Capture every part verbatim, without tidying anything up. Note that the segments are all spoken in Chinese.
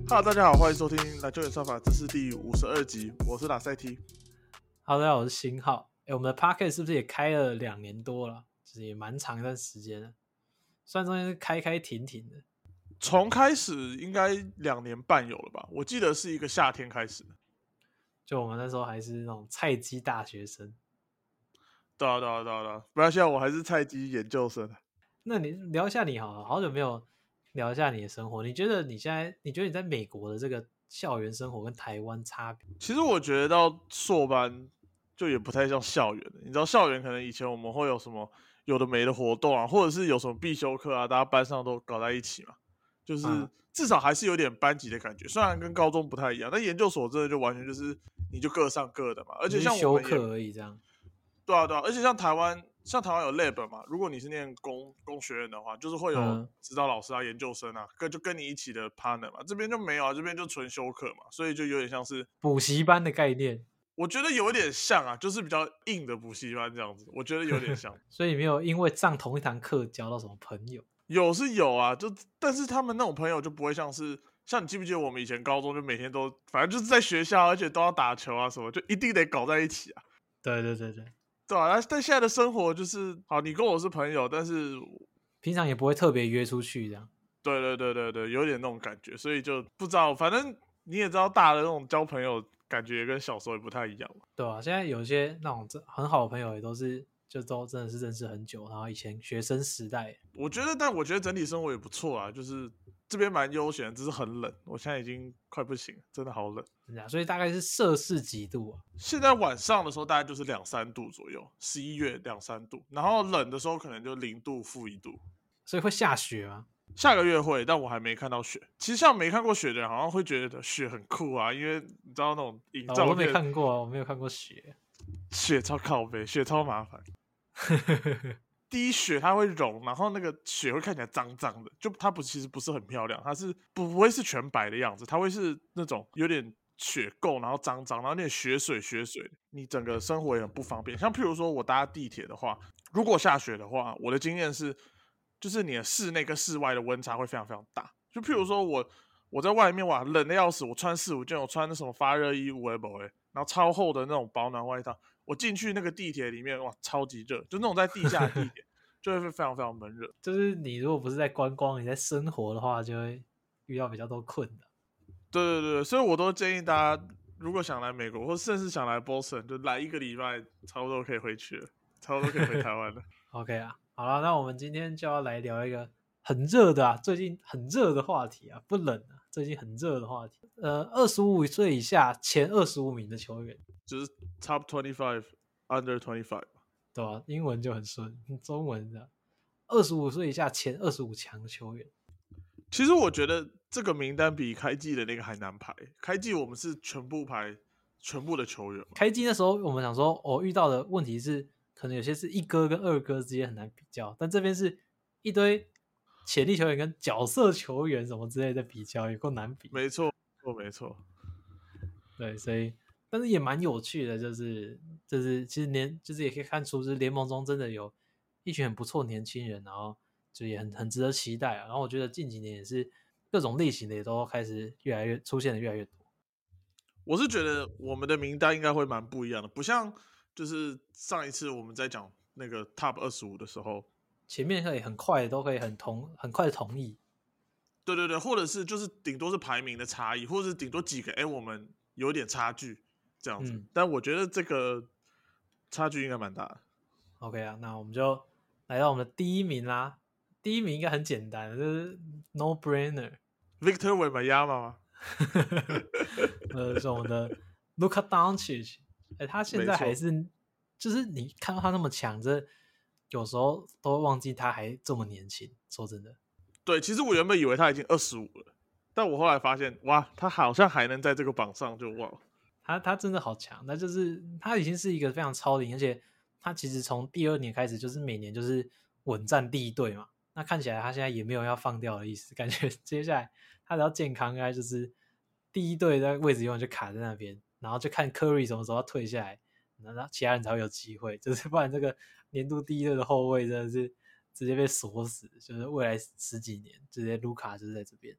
Hello， 大家好，欢迎收听《篮球演算法》，这是第五十二集，我是拉塞 T。 Hello， 大家好，我是新浩。哎，我们的 Podcast 是不是也开了两年多了？就是也蛮长一段时间了，虽然中间是开开停停的。 从开始应该两年半有了吧？我记得是一个夏天开始的。 就我们那时候还是那种菜鸡大学生。 对啊，对啊，对啊，对啊，不然现在我还是菜鸡研究生。 那你聊一下你好了，好久没有聊一下你的生活。你觉得你现在，你觉得你在美国的这个校园生活跟台湾差别？ 其实我觉得到硕班就也不太像校园了。你知道校园可能以前我们会有什么有的没的活动啊，或者是有什么必修课啊，大家班上都搞在一起嘛，就是至少还是有点班级的感觉。虽然跟高中不太一样，但研究所真的就完全就是你就各上各的嘛。而且像我们也修课而已这样。 对啊，对啊，而且像台湾，像台湾有 lab 嘛，如果你是念工工学院的话，就是会有指导老师啊、研究生啊，跟就跟你一起的 partner 嘛。这边就没有啊，这边就纯修课嘛，所以就有点像是补习班的概念。 我觉得有点像啊，就是比较硬的补习班这样子，我觉得有点像。 所以你没有因为上同一堂课交到什么朋友？ 有是有啊，就但是他们那种朋友就不会像是像你记不记得我们以前高中就每天都反正就是在学校，而且都要打球啊什么，就一定得搞在一起啊。 对对对对。 对啊，但现在的生活就是好，你跟我是朋友，但是平常也不会特别约出去这样。 对对对对对，有点那种感觉，所以就不知道，反正你也知道，大的那种交朋友感觉也跟小时候也不太一样嘛。 对啊，现在有一些那种很好的朋友也都是，就都真的是认识很久，然后以前学生时代。 我觉得，但我觉得整体生活也不错啊，就是这边蛮悠闲，只是很冷，我现在已经快不行了，真的好冷。 所以大概是摄氏几度啊？ 现在晚上的时候大概就是两三度左右，十一月两三度，然后冷的时候可能就零度、负一度。 所以会下雪吗？ 下个月会，但我还没看到雪。其实像没看过雪的人，好像会觉得雪很酷啊，因为你知道那种影照片、 哦、我都没看过啊，我没有看过雪。 雪超靠北，雪超麻烦。第一雪它会融，然后那个雪会看起来脏脏的，就它不其实不是很漂亮，它是不不会是全白的样子，它会是那种有点雪垢，然后脏脏，然后有点血水血水的，你整个生活也很不方便。像譬如说我搭地铁的话，如果下雪的话，我的经验是，就是你的室内跟室外的温差会非常非常大。就譬如说我我在外面哇冷的要死，我穿四五件，我穿那什么发热衣、五 L 然后超厚的那种保暖外套。我进去那个地铁里面，哇，超级热，就那种在地下的地铁，就会非常非常闷热。 就是你如果不是在观光，你在生活的话，就会遇到比较多困难。 对对对，所以我都建议大家，如果想来美国，或甚至想来 Boston， 就来一个礼拜，差不多可以回去了，差不多可以回台湾了。 OK 啊，好了，那我们今天就要来聊一个很热的啊，最近很热的话题啊，不冷啊，最近很热的话题。呃，二十五岁以下前二十五名的球员， 就是 Top twenty-five under twenty-five， 对吧、啊？英文就很顺，中文的二十五岁以下前二十五强球员。 其实我觉得这个名单比开季的那个还难排。开季我们是全部排全部的球员。 开季那时候我们想说，我、哦、遇到的问题是，可能有些是一哥跟二哥之间很难比较，但这边是一堆潜力球员跟角色球员什么之类的比较，也够难比。 没错，没错，没错。 对，所以但是也蛮有趣的，就是就是其实联就是也可以看出，就是联盟中真的有一群很不错的年轻人，然后就也很很值得期待啊。然后我觉得近几年也是各种类型的也都开始越来越出现的越来越多。 我是觉得我们的名单应该会蛮不一样的，不像就是上一次我们在讲那个 Top 二十五的时候， 前面可以很快的都可以很同很快的同意。 对对对，或者是就是顶多是排名的差异，或者是顶多几个哎我们有点差距这样子。嗯、但我觉得这个差距应该蛮大的。 OK 啊，那我们就来到我们的第一名啦。第一名应该很简单，就是 no brainer。Victor Wembanyama 吗？ 呃，是我们的 Luka Doncic， 哎，他现在还是，就是你看到他那么强，这有时候都会忘记他还这么年轻。说真的， 对，其实我原本以为他已经二十五了，但我后来发现，哇，他好像还能在这个榜上，就哇， 他他真的好强。那就是他已经是一个非常超龄，而且他其实从第二年开始就是每年就是稳占第一队嘛。那看起来他现在也没有要放掉的意思，感觉接下来他只要健康，应该就是第一队的位置永远就卡在那边，然后就看 Curry 什么时候要退下来，然后其他人才会有机会，就是不然这个年度第一队的后卫真的是直接被锁死，就是未来十几年直接卢卡就是在这边。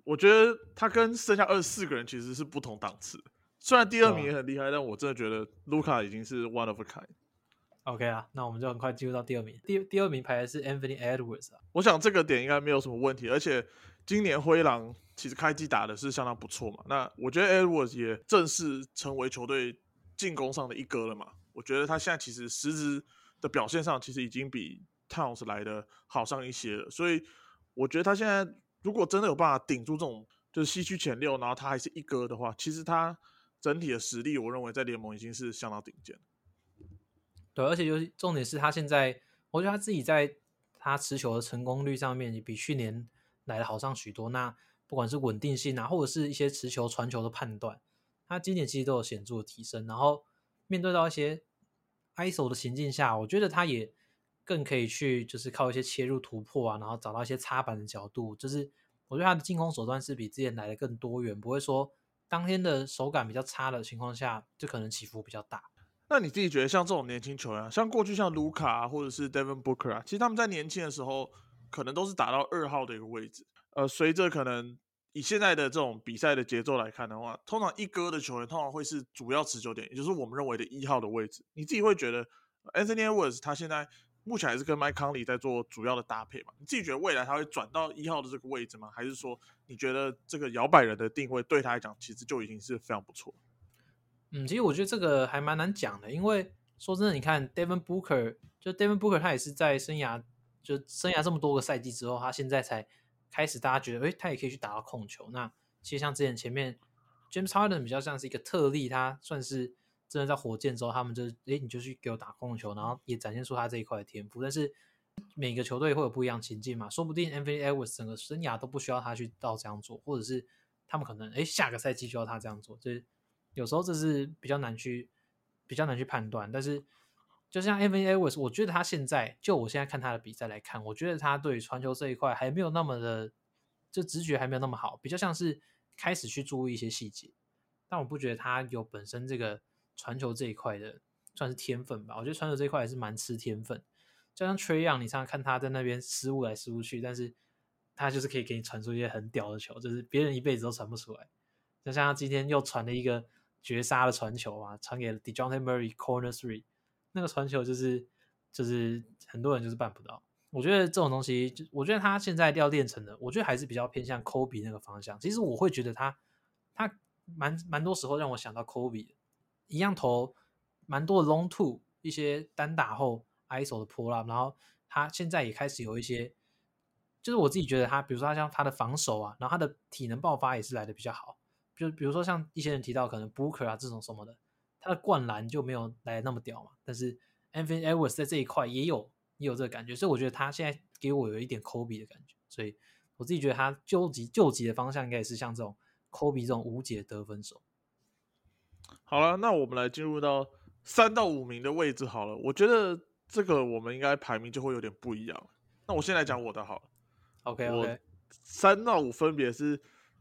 我觉得他跟剩下二十四个人其实是不同档次的。虽然第二名也很厉害，但我真的觉得卢卡已经是 one of a kind。OK 啊，那我们就很快进入到第二名。第第二名排的是 Anthony Edwards 啊， 我想这个点应该没有什么问题，而且今年灰狼其实开季打的是相当不错嘛。那我觉得 Edwards 也正式成为球队进攻上的一哥了嘛。我觉得他现在其实实质的表现上，其实已经比 Towns 来的好上一些了。所以我觉得他现在如果真的有办法顶住这种就是西区前六，然后他还是一哥的话，其实他整体的实力，我认为在联盟已经是相当顶尖。 对，而且就是重点是他现在，我觉得他自己在他持球的成功率上面也比去年来的好上许多。那不管是稳定性啊，或者是一些持球传球的判断，他今年其实都有显著的提升。然后面对到一些 I S O 的情境下，我觉得他也更可以去就是靠一些切入突破啊，然后找到一些插板的角度。就是我觉得他的进攻手段是比之前来的更多元，不会说当天的手感比较差的情况下，就可能起伏比较大。 那你自己觉得像这种年轻球员，像过去像卢卡、啊、或者是 Devin Booker 啊，其实他们在年轻的时候可能都是打到二号的一个位置。呃，随着可能以现在的这种比赛的节奏来看的话，通常一哥的球员通常会是主要持球点，也就是我们认为的一号的位置。你自己会觉得 Anthony Edwards 他现在目前还是跟 Mike Conley 在做主要的搭配嘛？你自己觉得未来他会转到一号的这个位置吗？还是说你觉得这个摇摆人的定位对他来讲其实就已经是非常不错？ 嗯，其实我觉得这个还蛮难讲的，因为说真的，你看 Devin Booker， 就 Devin Booker 他也是在生涯就生涯这么多个赛季之后，他现在才开始大家觉得，诶，他也可以去打到控球。那其实像之前前面 James Harden 比较像是一个特例，他算是真的在火箭之后，他们就诶，你就去给我打控球，然后也展现出他这一块的天赋。但是每个球队会有不一样情境嘛，说不定 Anthony Edwards 整个生涯都不需要他去到这样做，或者是他们可能诶下个赛季需要他这样做，就是有时候这是比较难去比较难去判断。但是就像 Anthony Edwards， 我觉得他现在就我现在看他的比赛来看，我觉得他对于传球这一块还没有那么的，就直觉还没有那么好，比较像是开始去注意一些细节。但我不觉得他有本身这个传球这一块的算是天分吧。我觉得传球这一块还是蛮吃天分。就像 Trae Young， 你常常看他在那边失误来失误去，但是他就是可以给你传出一些很屌的球，就是别人一辈子都传不出来。就像他今天又传了一个绝杀的传球啊，传给 DeJounte Murray corner three， 那个传球就是就是很多人就是办不到。我觉得这种东西，我觉得他现在要练成的，我觉得还是比较偏向 Kobe 那个方向。其实我会觉得他他蛮蛮多时候让我想到 Kobe 的，一样投蛮多的 long two， 一些单打后 I S O 的 pull up， 然后他现在也开始有一些，就是我自己觉得他，比如说他像他的防守啊，然后他的体能爆发也是来的比较好。就比如说像一些人提到可能 Booker 啊这种什么的，他的灌篮就没有来的那么屌嘛。但是 Anthony Edwards 在这一块也有也有这个感觉，所以我觉得他现在给我有一点 Kobe 的感觉。所以我自己觉得他救急救急的方向应该也是像这种 Kobe 这种无解得分手。 好了，那我们来进入到三到五名的位置好了。我觉得这个我们应该排名就会有点不一样。那我先来讲我的好了。 OK OK， 我三到五分别是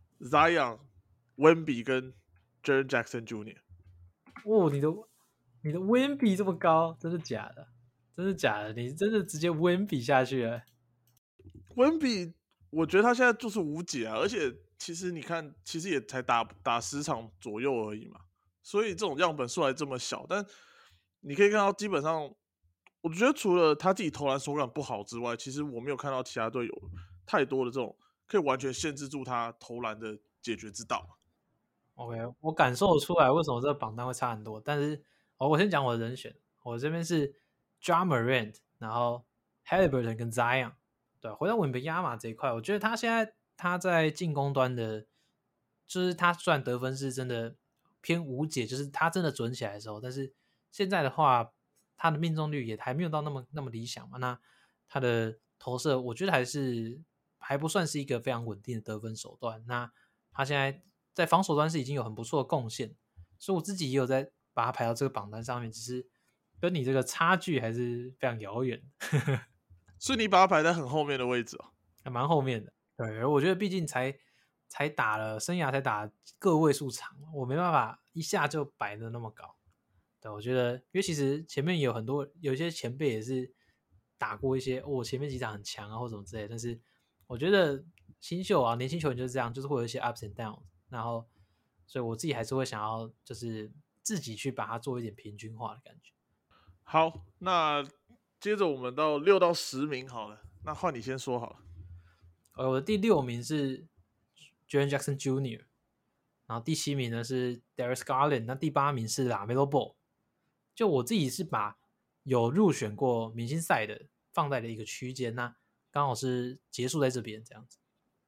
Zion、Wemby 跟 Jaren Jackson Junior 哦，你的你的 Wemby 这么高，真的假的？真的假的？你真的直接 Wemby 下去了 ？Wemby 我觉得他现在就是无解啊，而且其实你看，其实也才打打十场左右而已嘛，所以这种样本数还这么小，但你可以看到基本上。我觉得除了他自己投篮手感不好之外，其实我没有看到其他队有太多的这种可以完全限制住他投篮的解决之道。 OK，我感受出来为什么这个榜单会差很多。但是，哦，我先讲我的人选，我这边是 Ja Morant， 然后 Haliburton 跟 Zion。对，回到文本亚马这一块，我觉得他现在他在进攻端的，就是他虽然得分是真的偏无解，就是他真的准起来的时候，但是现在的话，他的命中率也还没有到那么那么理想嘛。那他的投射，我觉得还是还不算是一个非常稳定的得分手段。那他现在在防守端是已经有很不错的贡献，所以我自己也有在把他排到这个榜单上面，只是跟你这个差距还是非常遥远所以你把他排在很后面的位置哦， 还蛮后面的。对，我觉得毕竟才才打了生涯才打个位数场，我没办法一下就摆的那么高。对，我觉得，因为其实前面有很多有一些前辈也是打过一些，哦，前面几场很强啊，或什么之类的。但是我觉得新秀啊，年轻球员就是这样，就是会有一些 ups and downs， 然后所以我自己还是会想要就是自己去把它做一点平均化的感觉。 好，那接着我们到六到十名好了，那换你先说好了。 呃，我的第六名是 Jaren Jackson Junior， 然后第七名呢是 Darius Garland， 那第八名是 LaMelo Ball。就我自己是把有入选过明星赛的放在了一个区间，那刚好是结束在这边这样子。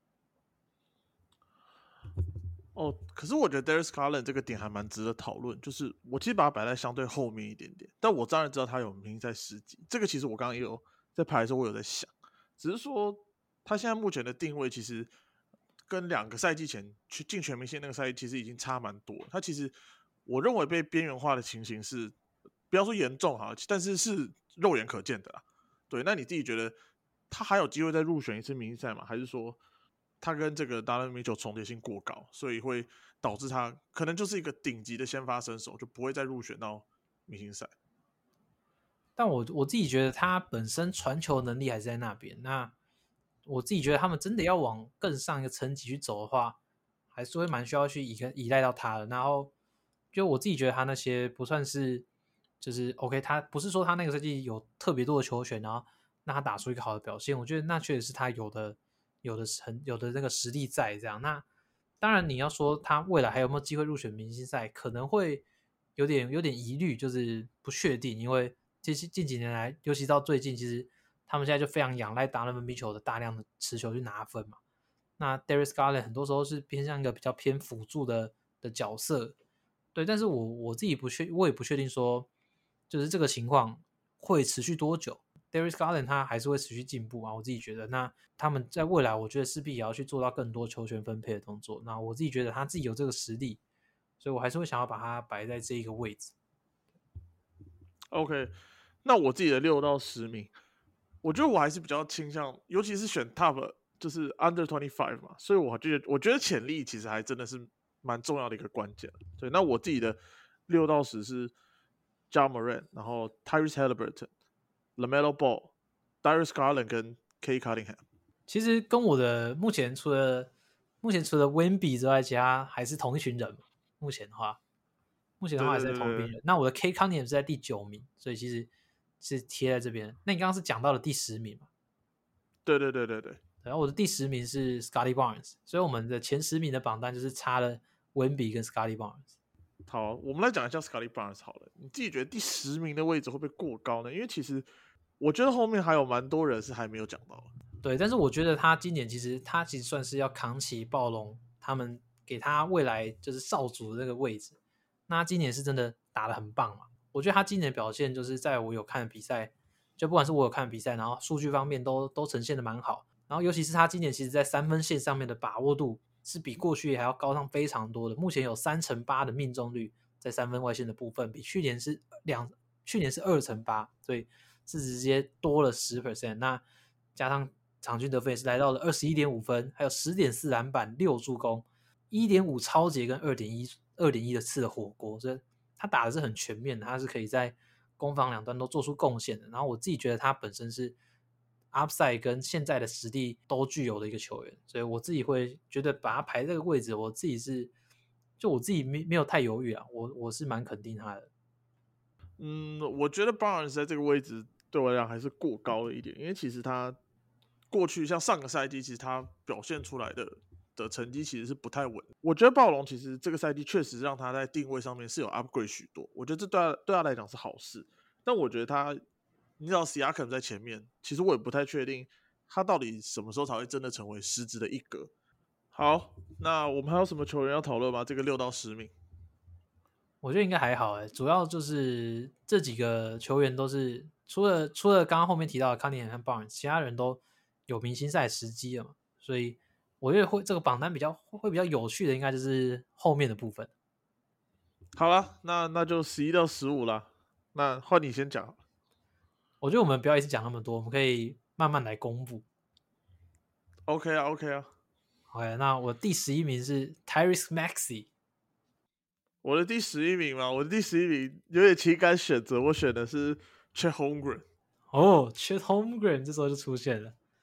哦，可是我觉得 Darius Garland 这个点还蛮值得讨论，就是我其实把它摆在相对后面一点点，但我当然知道他有明星赛十级，这个其实我刚刚也有在排的时候我有在想，只是说他现在目前的定位其实跟两个赛季前去进全明星那个赛季其实已经差蛮多了，他其实我认为被边缘化的情形是不要说严重哈，但是是肉眼可见的啦。对，那你自己觉得他还有机会再入选一次明星赛吗？还是说他跟这个 Donovan Mitchell 重叠性过高，所以会导致他可能就是一个顶级的先发身手，就不会再入选到明星赛？ 但我我自己觉得他本身传球能力还是在那边。那我自己觉得他们真的要往更上一个层级去走的话，还是会蛮需要去依依赖到他的。然后就我自己觉得他那些不算是就是 OK， 他不是说他那个赛季有特别多的球权，然后让他打出一个好的表现。我觉得那确实是他有的有的很有的那个实力在这样。那当然你要说他未来还有没有机会入选明星赛，可能会有点有点疑虑，就是不确定，因为近近几年来，尤其到最近，其实他们现在就非常仰赖达伦米球的大量的持球去拿分嘛。那 Darius Garland 很多时候是偏向一个比较偏辅助的的角色，对。但是我我自己不确，我也不确定说，就是这个情况会持续多久。Darius Garland 他还是会持续进步啊，我自己觉得。那他们在未来，我觉得势必也要去做到更多球权分配的动作。那我自己觉得他自己有这个实力，所以我还是会想要把它摆在这一个位置。 OK，那我自己的六到十名，我觉得我还是比较倾向，尤其是选 Top， 就是 Under 二十五嘛，所以我觉得我觉得潜力其实还真的是蛮重要的一个关键。对，那我自己的六到十是 Ja Morant， 然后 Tyrese Halliburton、LaMelo Ball、Darius Garland 跟 K Cunningham。 其实跟我的目前除了目前除了 Wemby 之外，其他还是同一群人嘛。目前的话，目前的话还是在同一群人。那我的 K Cunningham 是在第九名，所以其实是贴在这边。那你刚刚是讲到了第十名嘛？ 对对对对对。 然后我的第十名是 Scottie Barnes， 所以我们的前十名的榜单就是差了 Wemby 跟 Scottie Barnes。 好，我们来讲一下 Scottie Barnes 好了。你自己觉得第十名的位置会不会过高呢？因为其实我觉得后面还有蛮多人是还没有讲到的。 对，但是我觉得他今年其实他其实算是要扛起暴龙他们给他未来就是少主的这个位置。那他今年是真的打得很棒嘛？我觉得他今年的表现就是在我有看的比赛，就不管是我有看的比赛，然后数据方面都都呈现的蛮好。然后尤其是他今年其实在三分线上面的把握度是比过去还要高上非常多的，目前有三成八的命中率在三分外线的部分，比去年是两去年是二成八，所以是直接多了 百分之十。那加上场均得分也是来到了 二十一点五 分，还有 十点四 篮板、六助攻、一点五 超节跟 二点一 二点一 的次的火锅，所以他打的是很全面的，他是可以在攻防两端都做出贡献的。然后我自己觉得他本身是 upside 跟现在的实力都具有的一个球员，所以我自己会觉得把他排这个位置，我自己是就我自己没没有太犹豫啊，我我是蛮肯定他的。 嗯，我觉得 Barnes 在这个位置对我来讲还是过高了一点，因为其实他过去像上个赛季，其实他表现出来的的成绩其实是不太稳。我觉得暴龙其实这个赛季确实让他在定位上面是有 upgrade 许多，我觉得这对他对他来讲是好事。但我觉得他，你知道 Siakam 在前面，其实我也不太确定他到底什么时候才会真的成为实质的一格。好，那我们还有什么球员要讨论吗？这个六到十名， 我觉得应该还好诶，主要就是这几个球员都是除了除了刚刚后面提到的康尼和 Barnes， 其他人都有明星赛时机了嘛，所以我觉得会这个榜单比较会比较有趣的，应该就是后面的部分。 好了，那那就十一到十五了。那换你先讲。 我觉得我们不要一直讲那么多，我们可以慢慢来公布。 OK 啊 ，OK 啊。 OK， 那我第十一名是 Tyrese Maxey。 我的第十一名嘛，我的第十一名有点情感选择，我选的是 Chet Holmgren。 哦 ，Chet Holmgren 这时候就出现了。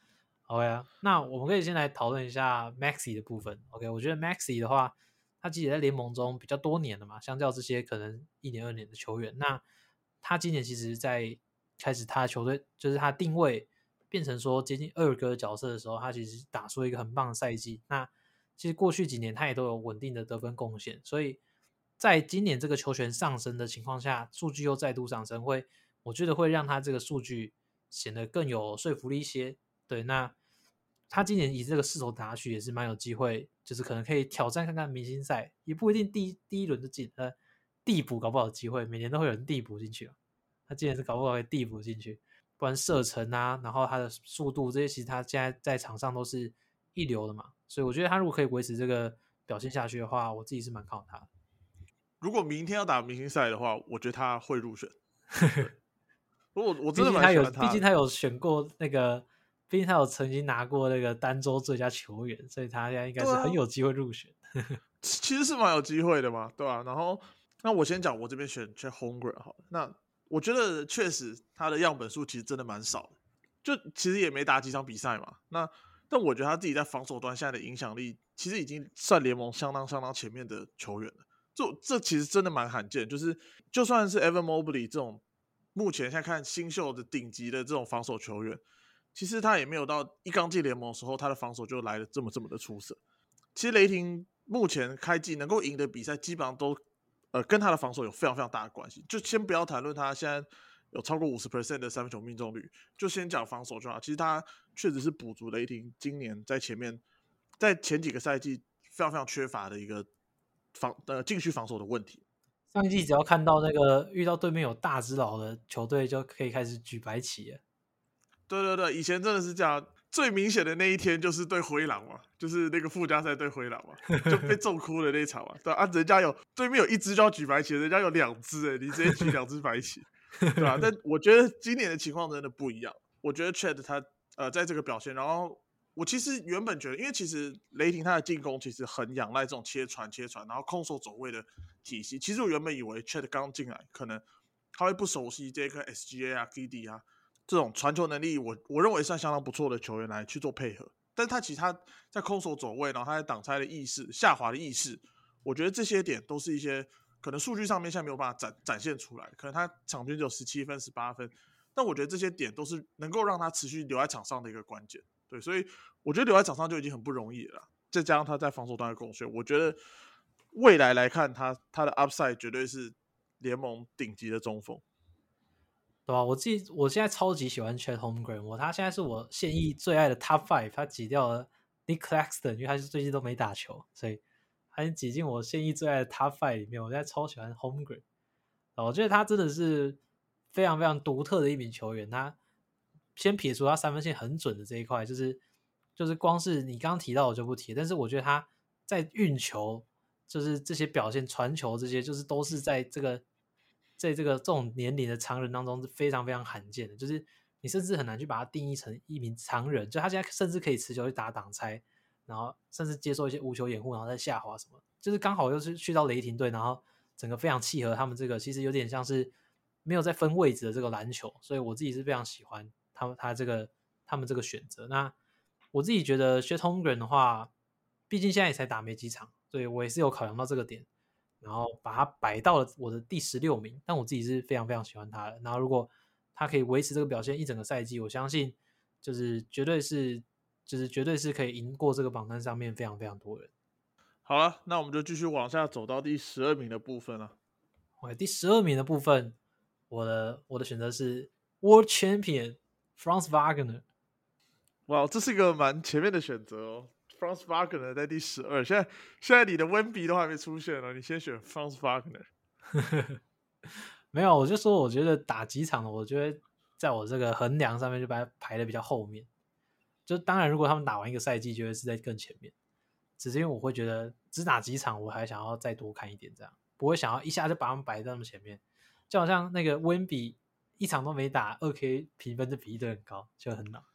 OK 啊，那我们可以先来讨论一下 Maxey 的部分。OK， 我觉得 Maxey 的话，他其实也在联盟中比较多年了嘛，相较这些可能一年二年的球员，那他今年其实在开始他的球队，就是他定位变成说接近二哥的角色的时候，他其实打出一个很棒的赛季。那其实过去几年他也都有稳定的得分贡献，所以在今年这个球权上升的情况下，数据又再度上升，会我觉得会让他这个数据显得更有说服力一些。对，那他今年以这个势头打下去也是蛮有机会，就是可能可以挑战看看明星赛，也不一定第一第一轮就进，呃，递补搞不好有机会，每年都会有人递补进去啊。他今年是搞不好会递补进去，不然射程啊，然后他的速度这些，其实他现在在场上都是一流的嘛，所以我觉得他如果可以维持这个表现下去的话，我自己是蛮看好他的。 如果明天要打明星赛的话，我觉得他会入选。我我真的毕竟他有， 蛮喜欢他的， 毕竟他有选过那个，毕竟他有曾经拿过那个单周最佳球员，所以他现在应该是很有机会入选。 啊、其实是蛮有机会的嘛，对吧、啊？然后，那我先讲我这边选 Chet Holmgren 好了。那我觉得确实他的样本数其实真的蛮少的，就其实也没打几场比赛嘛。那但我觉得他自己在防守端现在的影响力，其实已经算联盟相当相当前面的球员了。这这其实真的蛮罕见，就是就算是 Evan Mobley 这种目前现在看新秀的顶级的这种防守球员，其实他也没有到一刚进联盟的时候，他的防守就来的这么这么的出色。其实雷霆目前开季能够赢的比赛，基本上都呃跟他的防守有非常非常大的关系。就先不要谈论他现在有超过 百分之五十 的三分球命中率，就先讲防守就好。其实他确实是补足雷霆今年在前面在前几个赛季非常非常缺乏的一个防呃禁区防守的问题。 上一季只要看到那个遇到对面有大只佬的球队，就可以开始举白旗了。 对对对，以前真的是这样。最明显的那一天就是对灰狼嘛，就是那个附加赛对灰狼嘛，就被揍哭的那场嘛。对啊，人家有对面有一只就要举白旗，人家有两只哎，你直接举两只白旗，对吧、啊？但我觉得今年的情况真的不一样。我觉得 Chet 他呃在这个表现，然后我其实原本觉得，因为其实雷霆他的进攻其实很仰赖这种切传切传，然后空手走位的体系。其实我原本以为 Chet 刚进来，可能他会不熟悉这个 S G A 啊、K D 啊。这种传球能力我，我我认为算相当不错的球员来去做配合，但是他其实他在空手走位，然后他在挡拆的意识、下滑的意识，我觉得这些点都是一些可能数据上面现在没有办法展展现出来，可能他场均只有十七分、十八分，但我觉得这些点都是能够让他持续留在场上的一个关键。对，所以我觉得留在场上就已经很不容易了，再加上他在防守端的贡献，我觉得未来来看他他的 upside 绝对是联盟顶级的中锋。 对吧？我自己我现在超级喜欢 Chet Holmgren，我他现在是我现役最爱的 Top Five，他挤掉了 Nick Claxton，因为他是最近都没打球，所以他挤进我现役最爱的 Top Five 里面。我现在超喜欢 Holmgren，我觉得他真的是非常非常独特的一名球员。他先撇除他三分线很准的这一块，就是就是光是你刚刚提到我就不提，但是我觉得他在运球，就是这些表现、传球这些，就是都是在这个。在这个这种年龄的常人当中是非常非常罕见的，就是你甚至很难去把它定义成一名常人，就他现在甚至可以持球去打挡拆，然后甚至接受一些无球掩护，然后再下滑什么，就是刚好又是去到雷霆队，然后整个非常契合他们这个，其实有点像是没有在分位置的这个篮球，所以我自己是非常喜欢他们他这个他们这个选择。那我自己觉得 Chet Holmgren 的话，毕竟现在也才打没几场，所以我也是有考量到这个点。然后把它摆到了我的第十六名，但我自己是非常非常喜欢他的。然后如果他可以维持这个表现一整个赛季，我相信就是绝对是，就是绝对是可以赢过这个榜单上面非常非常多人。 好了，那我们就继续往下走到第十二名的部分了。 OK，第十二名的部分，我的我的选择是 World Champion Franz Wagner。 哇，这是一个蛮前面的选择哦。Franz Wagner 在第十二，现在现在你的温比都还没出现了，你先选 Franz Wagner。 没有，我就说我觉得打几场我觉得在我这个衡量上面就把它排的比较后面。就当然，如果他们打完一个赛季，就会是在更前面。只是因为我会觉得只打几场，我还想要再多看一点，这样不会想要一下就把他们摆在那么前面。就好像那个温比一场都没打 ，二 K 评分就比一堆很高，就很恼。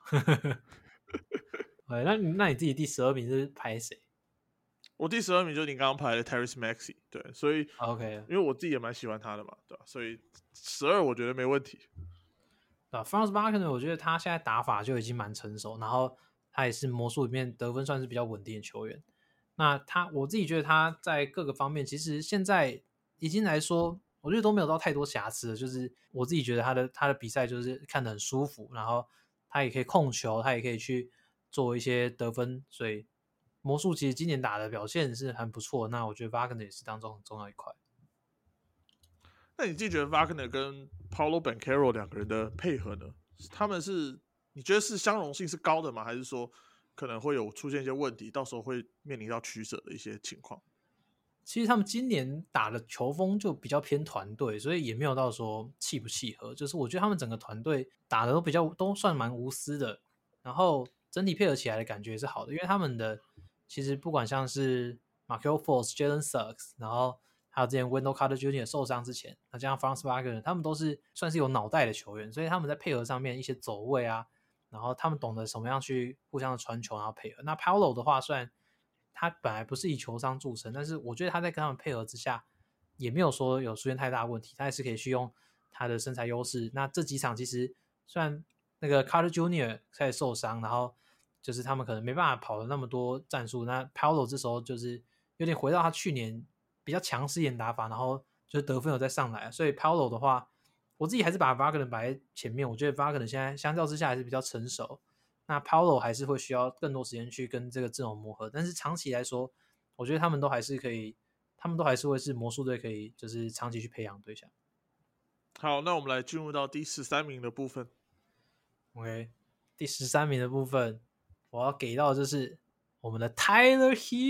那你那你自己第十二名是排谁？ 我第十二名就是你刚刚排的 Tyrese Maxey， 对，所以 OK， 因为我自己也蛮喜欢他的嘛，对吧？所以十二我觉得没问题。 啊 ，Franz Wagner 我觉得他现在打法就已经蛮成熟，然后他也是魔术里面得分算是比较稳定的球员。那他我自己觉得他在各个方面，其实现在已经来说，我觉得都没有到太多瑕疵了。就是我自己觉得他的他的比赛就是看得很舒服，然后他也可以控球，他也可以去做一些得分，所以魔术其实今年打的表现是很不错。那我觉得 Wagner 也是当中很重要一块。 那你自己觉得 Wagner 跟 Paolo Banchero 两个人的配合呢？他们是你觉得是相容性是高的吗？还是说可能会有出现一些问题，到时候会面临到取舍的一些情况？ 其实他们今年打的球风就比较偏团队，所以也没有到说契不契合。就是我觉得他们整个团队打的都比较都算蛮无私的，然后整体配合起来的感觉是好的。因为他们的其实不管像是 Markelle Fultz、Jalen Suggs， 然后还有之前 Wendell Carter Junior 受伤之前，那加上 Franz Wagner， 他们都是算是有脑袋的球员，所以他们在配合上面一些走位啊，然后他们懂得什么样去互相的传球，然后配合。那 Paolo 的话，虽然他本来不是以球商著称，但是我觉得他在跟他们配合之下，也没有说有出现太大的问题，他也是可以去用他的身材优势。那这几场其实虽然那个 Carter Junior 开始受伤，然后就是他们可能没办法跑了那么多战术，那 Paolo 这时候就是有点回到他去年比较强势一点打法，然后就是得分有再上来，所以 Paolo 的话，我自己还是把 Wagner 摆在前面，我觉得 Wagner 现在相较之下还是比较成熟。那 Paolo 还是会需要更多时间去跟这个阵容磨合，但是长期来说，我觉得他们都还是可以，他们都还是会是魔术队可以就是长期去培养对象。 好，那我们来进入到第十三名的部分。 OK， 第十三名的部分，我要给到的就是我们的 Tyler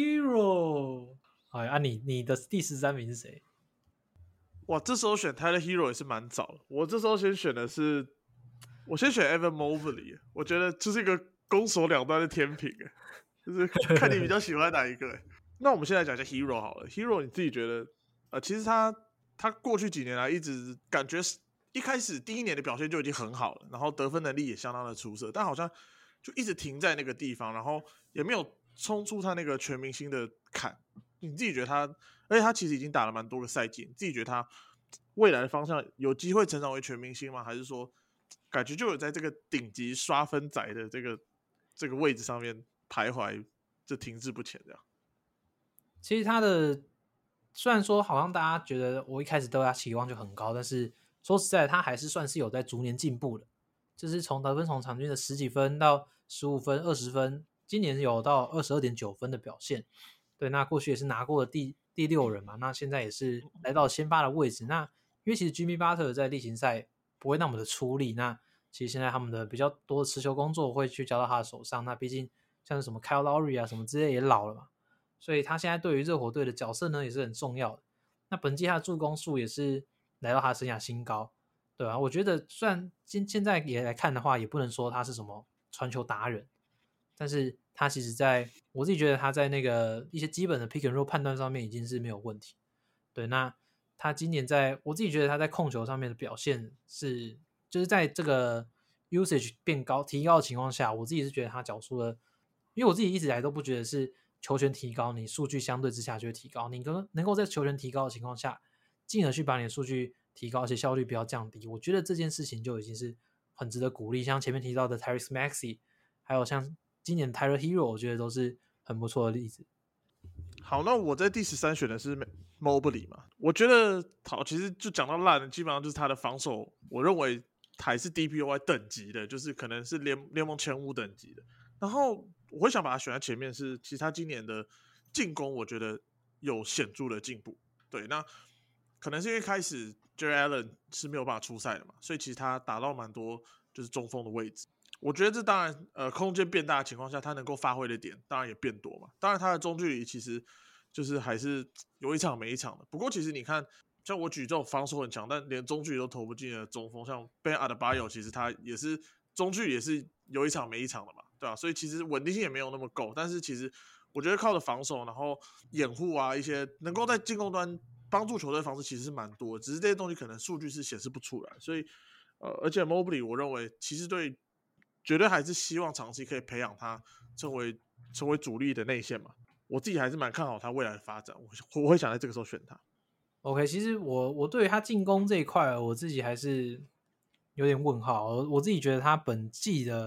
Hero。哎，啊你，你的第十三名是谁？ 哇，这时候选 Tyler Hero 也是蛮早的。我这时候先选的是，我先选 Evan Mobley， 我觉得这是一个攻守两端的天平，就是看你比较喜欢哪一个。那我们现在讲一下 Hero 好了。Hero 你自己觉得，呃，其实他他过去几年来一直感觉一开始第一年的表现就已经很好了，然后得分能力也相当的出色，但好像就一直停在那个地方，然后也没有冲出他那个全明星的坎。你自己觉得他，而且他其实已经打了蛮多个赛季，你自己觉得他未来的方向有机会成长为全明星吗？还是说感觉就有在这个顶级刷分仔的这个这个位置上面徘徊，就停滞不前这样？ 其实他的虽然说好像大家觉得我一开始对他期望就很高，但是说实在，他还是算是有在逐年进步的。就是从得分从场均的十几分到十五分、二十分，今年有到二十二点九分的表现。对，那过去也是拿过了第第六人嘛，那现在也是来到先发的位置。那因为其实 Jimmy Butler 在例行赛不会那么的出力，那其实现在他们的比较多的持球工作会去交到他的手上。那毕竟像是什么 Kyle Lowry 啊什么之类也老了嘛，所以他现在对于热火队的角色呢也是很重要的。那本季他的助攻数也是来到他的生涯新高，对啊，我觉得虽然现现在也来看的话，也不能说他是什么传球达人，但是他其实在我自己觉得他在那个一些基本的 pick and roll 判断上面已经是没有问题。对，那他今年在我自己觉得他在控球上面的表现是，就是在这个 usage 变高提高的情况下，我自己是觉得他缴出了，因为我自己一直以来都不觉得是球权提高，你数据相对之下就会提高，你能够在球权提高的情况下，进而去把你的数据提高，而且效率不要降低，我觉得这件事情就已经是很值得鼓励。像前面提到的 Tyrese Maxey， 还有像今年 Tyler Hero， 我觉得都是很不错的例子。 好，那我在第十三选的是 Mobley 嘛，我觉得好，其实就讲到烂的，基本上就是他的防守，我认为还是 D P O Y 等级的，就是可能是联联盟前五等级的。然后我会想把他选在前面是，其实他今年的进攻我觉得有显著的进步。对，那可能是因为开始 Jarrett Allen 是没有办法出赛的嘛，所以其实他打到蛮多就是中锋的位置。我觉得这当然，呃，空间变大的情况下，他能够发挥的点当然也变多嘛。当然，他的中距离其实就是还是有一场没一场的。不过，其实你看，像我举这种防守很强，但连中距离都投不进的中锋，像 Ben Adebayo，其实他也是中距离也是有一场没一场的嘛，对吧、啊？所以其实稳定性也没有那么够。但是其实我觉得靠着防守，然后掩护啊，一些能够在进攻端帮助球队的方式其实是蛮多的，只是这些东西可能数据是显示不出来。所以，呃，而且 Mobley 我认为其实对。绝对还是希望长期可以培养他成为成为主力的内线嘛。我自己还是蛮看好他未来的发展，我我会想在这个时候选他。 OK， 其实我我对于他进攻这一块，我自己还是有点问号。我我自己觉得他本季的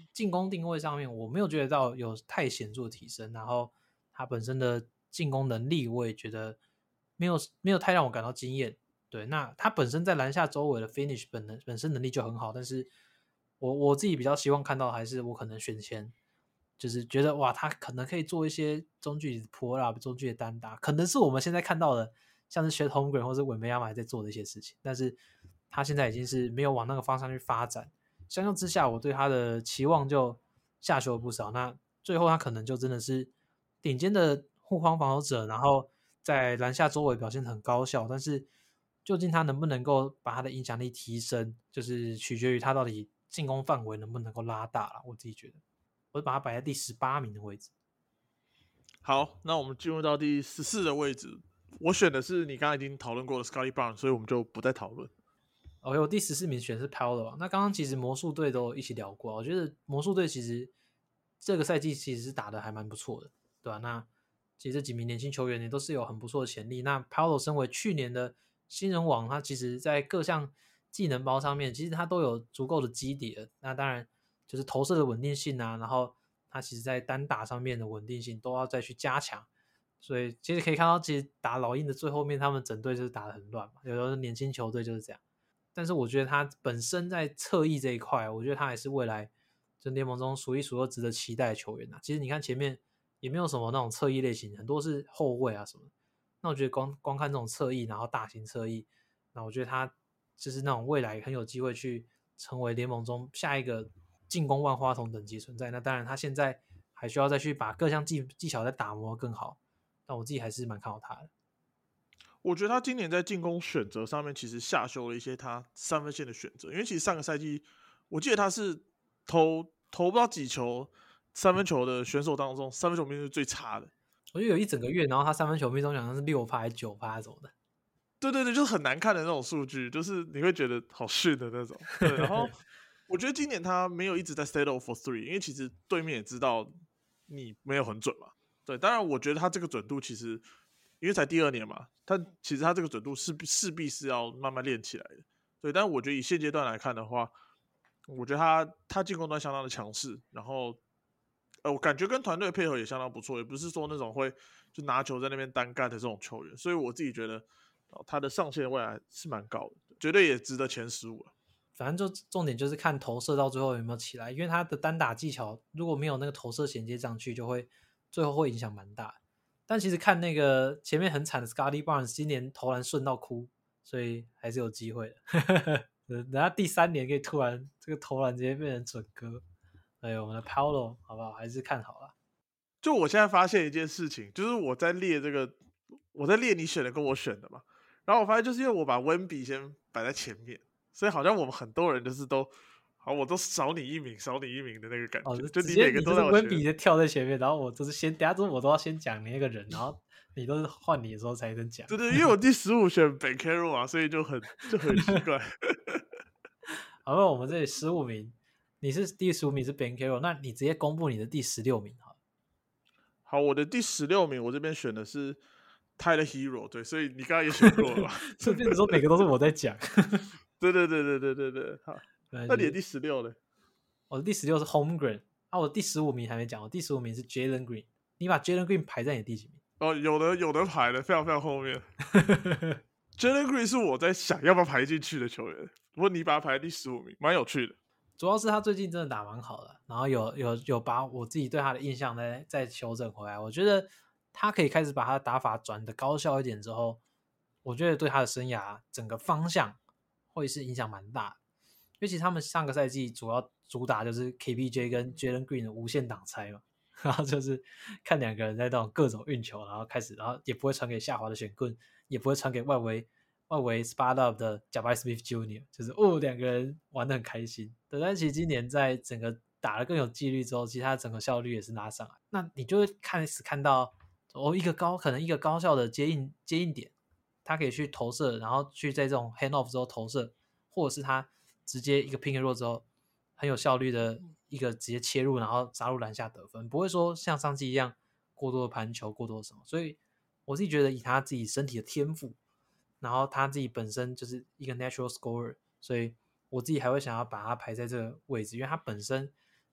进攻定位上面我没有觉得到有太显著的提升，然后他本身的进攻能力我也觉得没有没有太让我感到惊艳。对，那他本身在篮下周围的 finish 本能本身能力就很好，但是我我自己比较希望看到还是我可能选前就是觉得哇，他可能可以做一些中距离的 pull up 中距离的单打，可能是我们现在看到的像是 Chet Holmgren 或是韦梅亚马在做的一些事情，但是他现在已经是没有往那个方向去发展，相较之下我对他的期望就下修了不少。那最后他可能就真的是顶尖的护框防守者，然后在篮下周围表现得很高效，但是究竟他能不能够把他的影响力提升，就是取决于他到底进攻范围能不能够拉大了。我自己觉得我把他摆在第十八名的位置。 好，那我们进入到第十四的位置，我选的是你刚刚已经讨论过的 Scottie Barnes， 所以我们就不再讨论。 OK， 我第十四名选的是 Paolo。那刚刚其实魔术队都一起聊过，我觉得魔术队其实这个赛季其实是打的还蛮不错的，对吧、啊？那其实这几名年轻球员也都是有很不错的潜力。那 Paolo 身为去年的新人王，他其实在各项技能包上面，其实他都有足够的基底了。那当然就是投射的稳定性啊，然后他其实在单打上面的稳定性都要再去加强。所以其实可以看到，其实打老鹰的最后面，他们整队就是打得很乱嘛，有的年轻球队就是这样。但是我觉得他本身在侧翼这一块，我觉得他还是未来就联盟中数一数二值得期待的球员啊。其实你看前面也没有什么那种侧翼类型，很多是后卫啊什么的。那我觉得光光看这种侧翼，然后大型侧翼，那我觉得他就是那种未来很有机会去成为联盟中下一个进攻万花筒等级存在。那当然他现在还需要再去把各项技技巧再打磨更好，但我自己还是蛮看好他的。 我觉得他今年在进攻选择上面其实下修了一些他三分线的选择，因为其实上个赛季我记得他是投投不到几球三分球的选手当中，三分球命中率最差的。 我觉得有一整个月，然后他三分球命中好像是六趴还是九趴什么的。 对对对，就是很难看的那种数据，就是你会觉得好逊的那种。对，然后我觉得今年他没有一直在 settle for three， 因为其实对面也知道你没有很准嘛。对，当然我觉得他这个准度其实因为才第二年嘛，他其实他这个准度势必势必是要慢慢练起来的。对，但我觉得以现阶段来看的话，我觉得他他进攻端相当的强势，然后呃，我感觉跟团队配合也相当不错，也不是说那种会就拿球在那边单干的这种球员，所以我自己觉得、哦、他的上限未来是蛮高的，绝对也值得前十五了。 反正就重点就是看投射到最后有没有起来，因为他的单打技巧如果没有那个投射衔接上去，就会最后会影响蛮大。但其实看那个前面很惨的 Scottie Barnes 今年投篮顺到哭，所以还是有机会的。等他第三年可以突然这个投篮直接变成准哥，哎，我们的 Paolo 好不好？还是看好了。 就我现在发现一件事情，就是我在列这个，我在列你选的跟我选的嘛，然后我发现就是因为我把温比先摆在前面，所以好像我们很多人就是都，好，我都少你一名，少你一名的那个感觉， 哦， 就直接你每个都在我前面。 温比就跳在前面，然后我就是先，等下之后我都要先讲你那个人，然后你都是换你的时候才能讲。 对对，因为我第十五选 Ben Carroll 啊，所以就很就很奇怪。 好，那我们这里十五名，你是第十五名是 Ben Carroll，那你直接公布你的第十六名好了。 好，我的第十六名，我这边选的是 Tyler Hero， 对，所以你刚刚也选过了吧？ 所以变成说每个都是我在讲。 对对对对对对对，好，那你的第十六呢？ 我的第十六是 Holmgren，啊，我的第十五名还没讲，我第十五名是 Jalen Green， 你把 Jalen Green 排在你的第几名？ 哦，有的有的排的非常非常后面。Jalen Green 是我在想要不要排进去的球员，不过你把他排在第十五名，蛮有趣的。 主要是他最近真的打蛮好的，然后有有有把我自己对他的印象再再修正回来。我觉得他可以开始把他的打法转的高效一点之后，我觉得对他的生涯整个方向会是影响蛮大的。因为其实他们上个赛季主要主打就是 K P J 跟 Jalen Green 的无限挡拆嘛，然后就是看两个人在那种各种运球，然后开始，然后也不会传给下滑的选棍，也不会传给外围外围 spot up 的贾巴 Smith Junior， 就是哦两个人玩得很开心。但其实今年在整个打得更有纪律之后，其实他整个效率也是拉上来。那你就会开始看到哦一个高可能一个高效的接应接应点，他可以去投射，然后去在这种 hand off 之后投射，或者是他直接一个 pick and roll 之后很有效率的一个直接切入，然后扎入篮下得分，不会说像上季一样过多的盘球过多的什么。所以我自己觉得以他自己身体的天赋，然后他自己本身就是一个 natural scorer， 所以我自己还会想要把他排在这个位置，因为他本身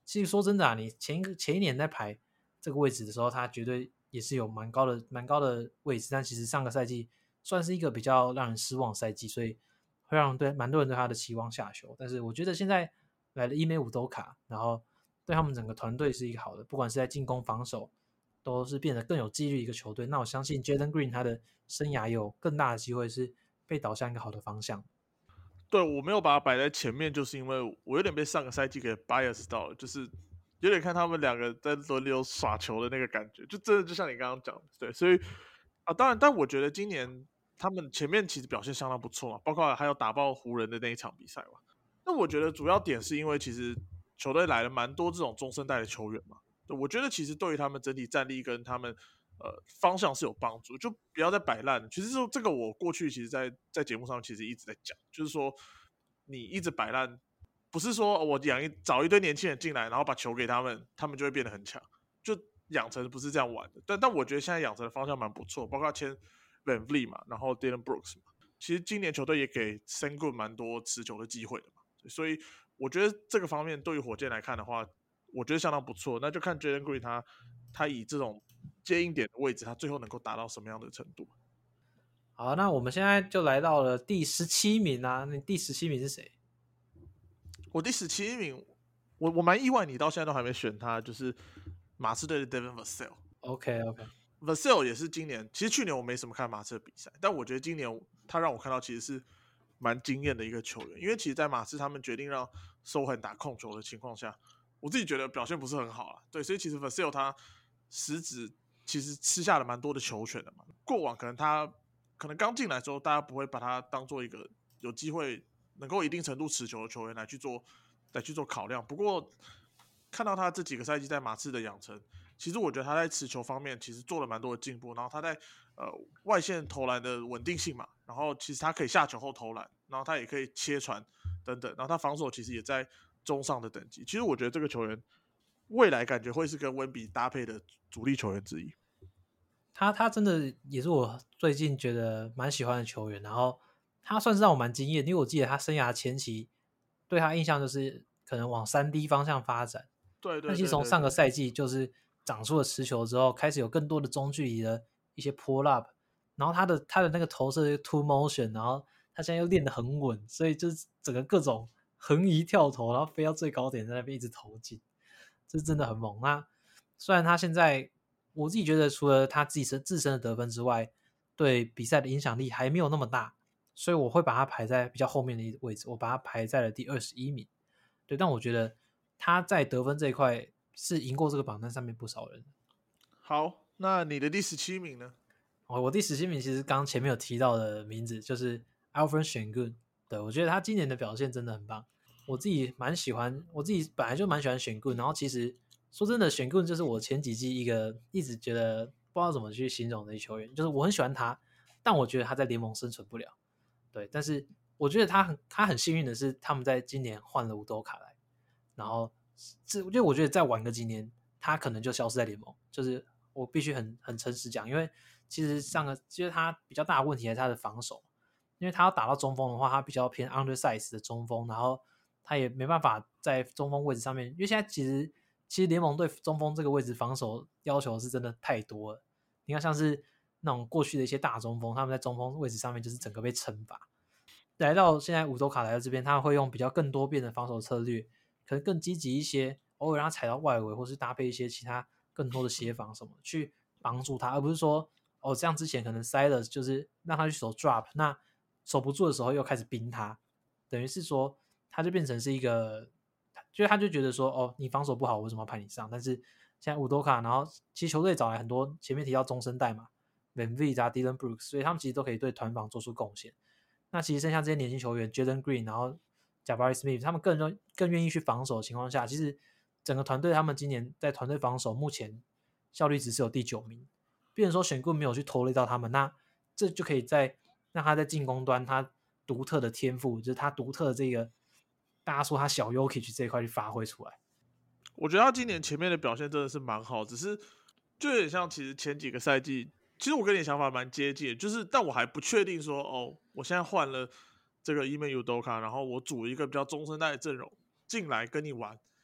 其实说真的啊，你前一个前一年在排这个位置的时候，他绝对也是有蛮高的蛮高的位置，但其实上个赛季算是一个比较让人失望的赛季，所以会让对蛮多人对他的期望下修。但是我觉得现在来了伊梅五斗卡，然后对他们整个团队是一个好的，不管是在进攻防守，都是变得更有纪律一个球队。那我相信 Jalen Green 他的生涯有更大的机会是被导向一个好的方向。 对，我没有把它摆在前面，就是因为我有点被上个赛季给 bias 到了，就是有点看他们两个在轮流耍球的那个感觉，就真的就像你刚刚讲的，对，所以啊，当然，但我觉得今年他们前面其实表现相当不错嘛，包括还有打爆湖人的那一场比赛嘛。那我觉得主要点是因为其实球队来了蛮多这种中生代的球员嘛，我觉得其实对于他们整体战力跟他们呃方向是有帮助，就不要再摆烂了。其实这个我过去其实在在节目上其实一直在讲，就是说你一直摆烂，不是说我养一找一堆年轻人进来，然后把球给他们，他们就会变得很强，就养成不是这样玩的。但但我觉得现在养成的方向蛮不错，包括签 VanVleet 嘛，然后 Dillon Brooks 嘛，其实今年球队也给 Sengun 蛮多持球的机会的嘛，所以我觉得这个方面对于火箭来看的话，我觉得相当不错。那就看 Jalen Green 他他以这种接应点的位置，他最后能够达到什么样的程度。 好，那我们现在就来到了第十七名啊，那第十七名是谁？ 我第十七名，我我蛮意外，你到现在都还没选他，就是马刺队的 Devin Vassell。OK OK，Vassell 也是今年，其实去年我没什么看马刺的比赛，但我觉得今年他让我看到其实是蛮惊艳的一个球员，因为其实，在马刺他们决定让 Sohan 打控球的情况下，我自己觉得表现不是很好啊。对，所以其实 Vassell 他实质其实吃下了蛮多的球权的嘛。过往可能他可能刚进来的时候，大家不会把他当做一个有机会能够一定程度持球的球员来去做来去做考量。不过看到他这几个赛季在马刺的养成，其实我觉得他在持球方面其实做了蛮多的进步，然后他在呃外线投篮的稳定性嘛，然后其实他可以下球后投篮，然后他也可以切传等等，然后他防守其实也在中上的等级。其实我觉得这个球员未来感觉会是跟温比搭配的主力球员之一。 他他真的也是我最近觉得蛮喜欢的球员，然后他算是让我蛮惊艳，因为我记得他生涯前期对他印象就是可能往 三 D 方向发展， 对对对对对， 但其实从上个赛季就是长出了持球之后，开始有更多的中距离的一些 pull up， 然后他的他的那个投射 two motion， 然后他现在又练得很稳，所以就是整个各种横移跳投，然后飞到最高点在那边一直投进，这真的很猛。那虽然他现在我自己觉得除了他自己身自身的得分之外，对比赛的影响力还没有那么大，所以我会把他排在比较后面的位置，我把他排在了第二十一名。对，但我觉得他在得分这一块是赢过这个榜单上面不少人。 好，那你的第十七名呢？ 哦，我第十七名其实刚刚前面有提到的名字就是 Alfred Sengun，对，我觉得他今年的表现真的很棒，我自己蛮喜欢，我自己本来就蛮喜欢Sengun，然后其实说真的，Sengun就是我前几季一个一直觉得不知道怎么去形容的一球员，就是我很喜欢他，但我觉得他在联盟生存不了。对，但是我觉得他很他很幸运的是，他们在今年换了乌多卡来，然后这就我觉得再晚个几年，他可能就消失在联盟。就是我必须很很诚实讲，因为其实上个其实他比较大的问题还是他的防守，因为他要打到中锋的话，他比较偏 undersize 的中锋，然后他也没办法在中锋位置上面，因为现在其实其实联盟对中锋这个位置防守要求是真的太多了。你看像是那种过去的一些大中锋，他们在中锋位置上面就是整个被惩罚。来到现在伍多卡来到这边，他会用比较更多变的防守策略，可能更积极一些，偶尔让他踩到外围，或是搭配一些其他更多的协防什么去帮助他，而不是说哦这样之前可能 Silas 就是让他去守 drop， 那守不住的时候又开始冰他，等于是说他就变成是一个，就是他就觉得说哦你防守不好，我为什么要派你上？但是现在伍多卡，然后其实球队找来很多前面提到中生代嘛 ，VanVleet 啊 Dillon Brooks， 所以他们其实都可以对团防做出贡献。那其实剩下这些年轻球员 Jalen Green 然后 Jabari Smith 他们更更愿意去防守的情况下，其实整个团队他们今年在团队防守目前效率值是有第九名，变成说选棍没有去拖累到他们，那这就可以在让他在进攻端他独特的天赋，就是他独特的这个大家说他小 Jokic 这一块去发挥出来。 我觉得他今年前面的表现真的是蛮好，只是就有点像其实前几个赛季，其实我跟你的想法蛮接近，就是但我还不确定说哦，我现在换了这个伊梅尤多卡，然后我组一个比较中生代的阵容进来跟你玩，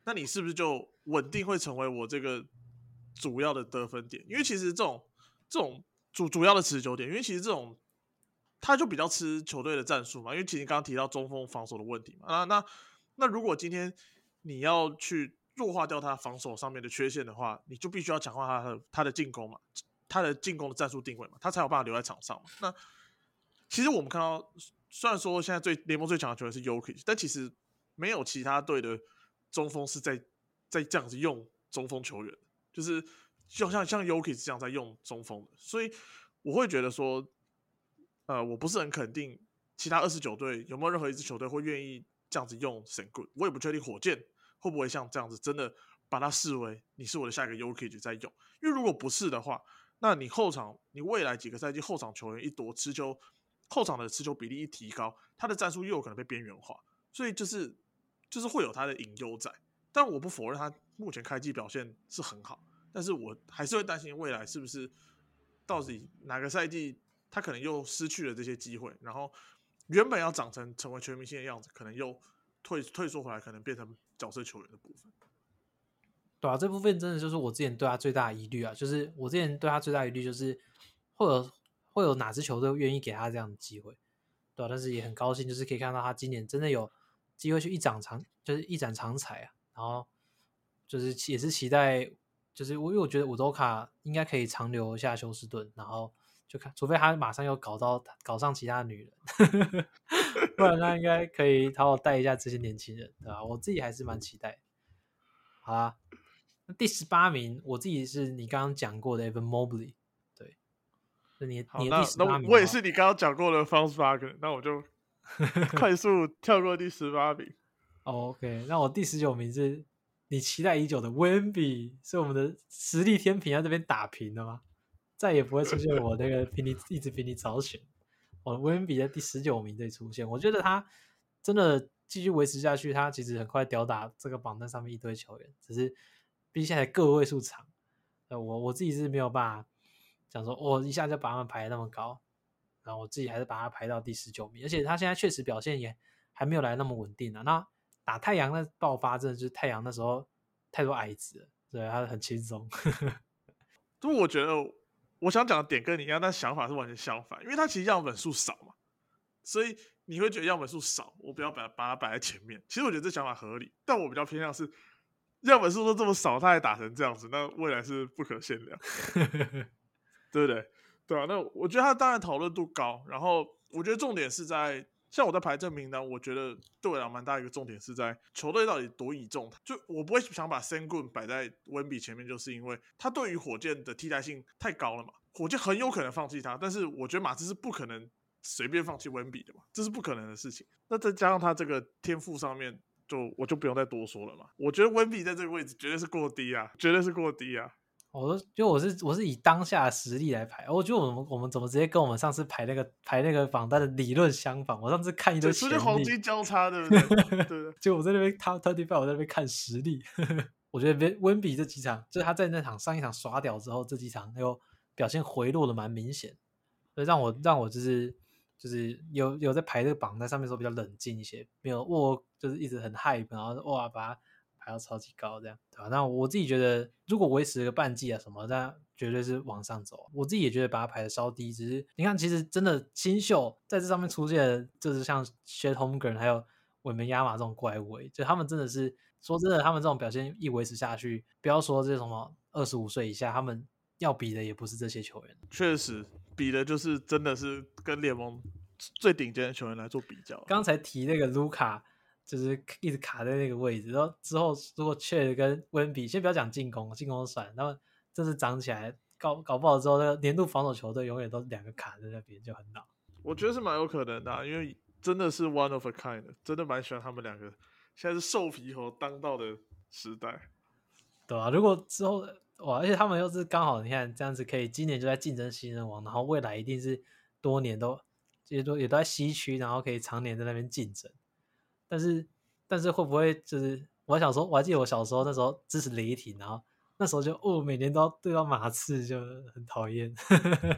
那你是不是就稳定会成为我这个主要的得分点？因为其实这种这种主主要的持久点，因为其实这种他就比较吃球队的战术嘛。因为其实刚刚提到中锋防守的问题嘛，那那那如果今天你要去弱化掉他防守上面的缺陷的话，你就必须要强化他的他的进攻嘛，他的进攻的战术定位嘛，他才有办法留在场上嘛。那其实我们看到，虽然说现在最联盟最强的球员是 Jokic， 但其实没有其他队的中锋是在在这样子用中锋球员，就是就像像 Jokic 这样在用中锋的，所以我会觉得说，呃，我不是很肯定其他二十九队有没有任何一支球队会愿意这样子用 Sengun， 我也不确定火箭会不会像这样子真的把它视为你是我的下一个 Jokic 在用，因为如果不是的话，那你后场你未来几个赛季后场球员一多，持球后场的持球比例一提高，他的战术又有可能被边缘化，所以就是就是会有他的隐忧在。但我不否认他目前开季表现是很好，但是我还是会担心未来是不是到底哪个赛季他可能又失去了这些机会，然后原本要长成成为全明星的样子，可能又退退缩回来，可能变成角色球员的部分。 对啊，这部分真的就是我之前对他最大的疑虑啊，就是我之前对他最大的疑虑就是会有会有哪支球队愿意给他这样的机会，对啊，但是也很高兴，就是可以看到他今年真的有机会去一展长，就是一展长才啊，然后就是也是期待，就是我因为我觉得伍多卡应该可以长留下休斯顿，然后就看，除非他马上又搞到搞上其他女人，不然他应该可以好好带一下这些年轻人，对吧？我自己还是蛮期待。好啊。那第十八名，我自己是你刚刚讲过的 Evan Mobley， 对，你好， 你的第十八名， 那那我也是你刚刚讲过的 Franz Wagner， 那我就快速跳过第十八名。 哦 OK， 那我第十九名是你期待已久的 Wemby， 是我们的实力天平在这边打平了吗？再也不会出现我那个比你一直比你早选，我的 Wemby 在第十九名这出现，我觉得他真的继续维持下去，他其实很快吊打这个榜单上面一堆球员，只是毕竟现在个位数长，我我自己是没有办法想说，我、哦、一下就把他们排那么高，然后我自己还是把他排到第十九名，而且他现在确实表现也还没有来那么稳定啊。那打太阳那爆发，真的就是太阳那时候太多矮子了，对，他很轻松。 就我觉得我想讲的点跟你一样，但想法是完全相反，因为他其实样本数少嘛，所以你会觉得样本数少，我不要把把它摆在前面。其实我觉得这想法合理，但我比较偏向是样本数都这么少，他还打成这样子，那未来是不可限量，对不对？对啊，那我觉得他当然讨论度高，然后我觉得重点是在像我在排这名单，我觉得对我来讲蛮大一个重点是在球队到底多倚重他。就我不会想把 Sengun 摆在温比前面，就是因为他对于火箭的替代性太高了嘛，火箭很有可能放弃他，但是我觉得马刺是不可能随便放弃温比的嘛，这是不可能的事情。那再加上他这个天赋上面，就我就不用再多说了嘛。我觉得温比在这个位置绝对是过低啊，绝对是过低啊。 我就我是我是以当下的实力来排，我觉得我们我们怎么直接跟我们上次排那个排那个榜单的理论相反？我上次看一堆潜力， 黄金交叉，对不对？对对。 就我在那边 top twenty-five， 我在那边看实力。我觉得温比这几场，就是他在那场上一场耍屌之后，这几场又表现回落的蛮明显，所以让我让我就是就是有有在排这个榜单上面的时候比较冷静一些，没有我就是一直很 hype， 然后哇把它排到超级高这样，对吧？那我自己觉得，如果维持个半季啊什么，那绝对是往上走。我自己也觉得把它排的稍低，只是你看，其实真的新秀在这上面出现，就是像 Chet Holmgren 还有尾门亚马这种怪物，就他们真的是说真的，他们这种表现一维持下去，不要说这什么二十五岁以下，他们要比的也不是这些球员。 确实，比的就是真的是跟联盟最顶尖的球员来做比较。 刚才提那个卢卡。就是一直卡在那个位置，然后之后如果确跟温比，先不要讲进攻，进攻算，然后真是涨起来，搞搞不好之后，那个年度防守球队永远都两个卡在那边，就很恼。 我觉得是蛮有可能的、啊，因为真的是 one of a kind， 真的蛮喜欢他们两个。现在是瘦皮猴当道的时代， 对啊，如果之后哇，而且他们又是刚好，你看这样子可以，今年就在竞争新人王，然后未来一定是多年都也都也都在西区，然后可以常年在那边竞争。但是，但是会不会就是我想说，我还记得我小时候那时候支持雷霆，然后那时候就哦，每年都要对到马刺，就很讨厌。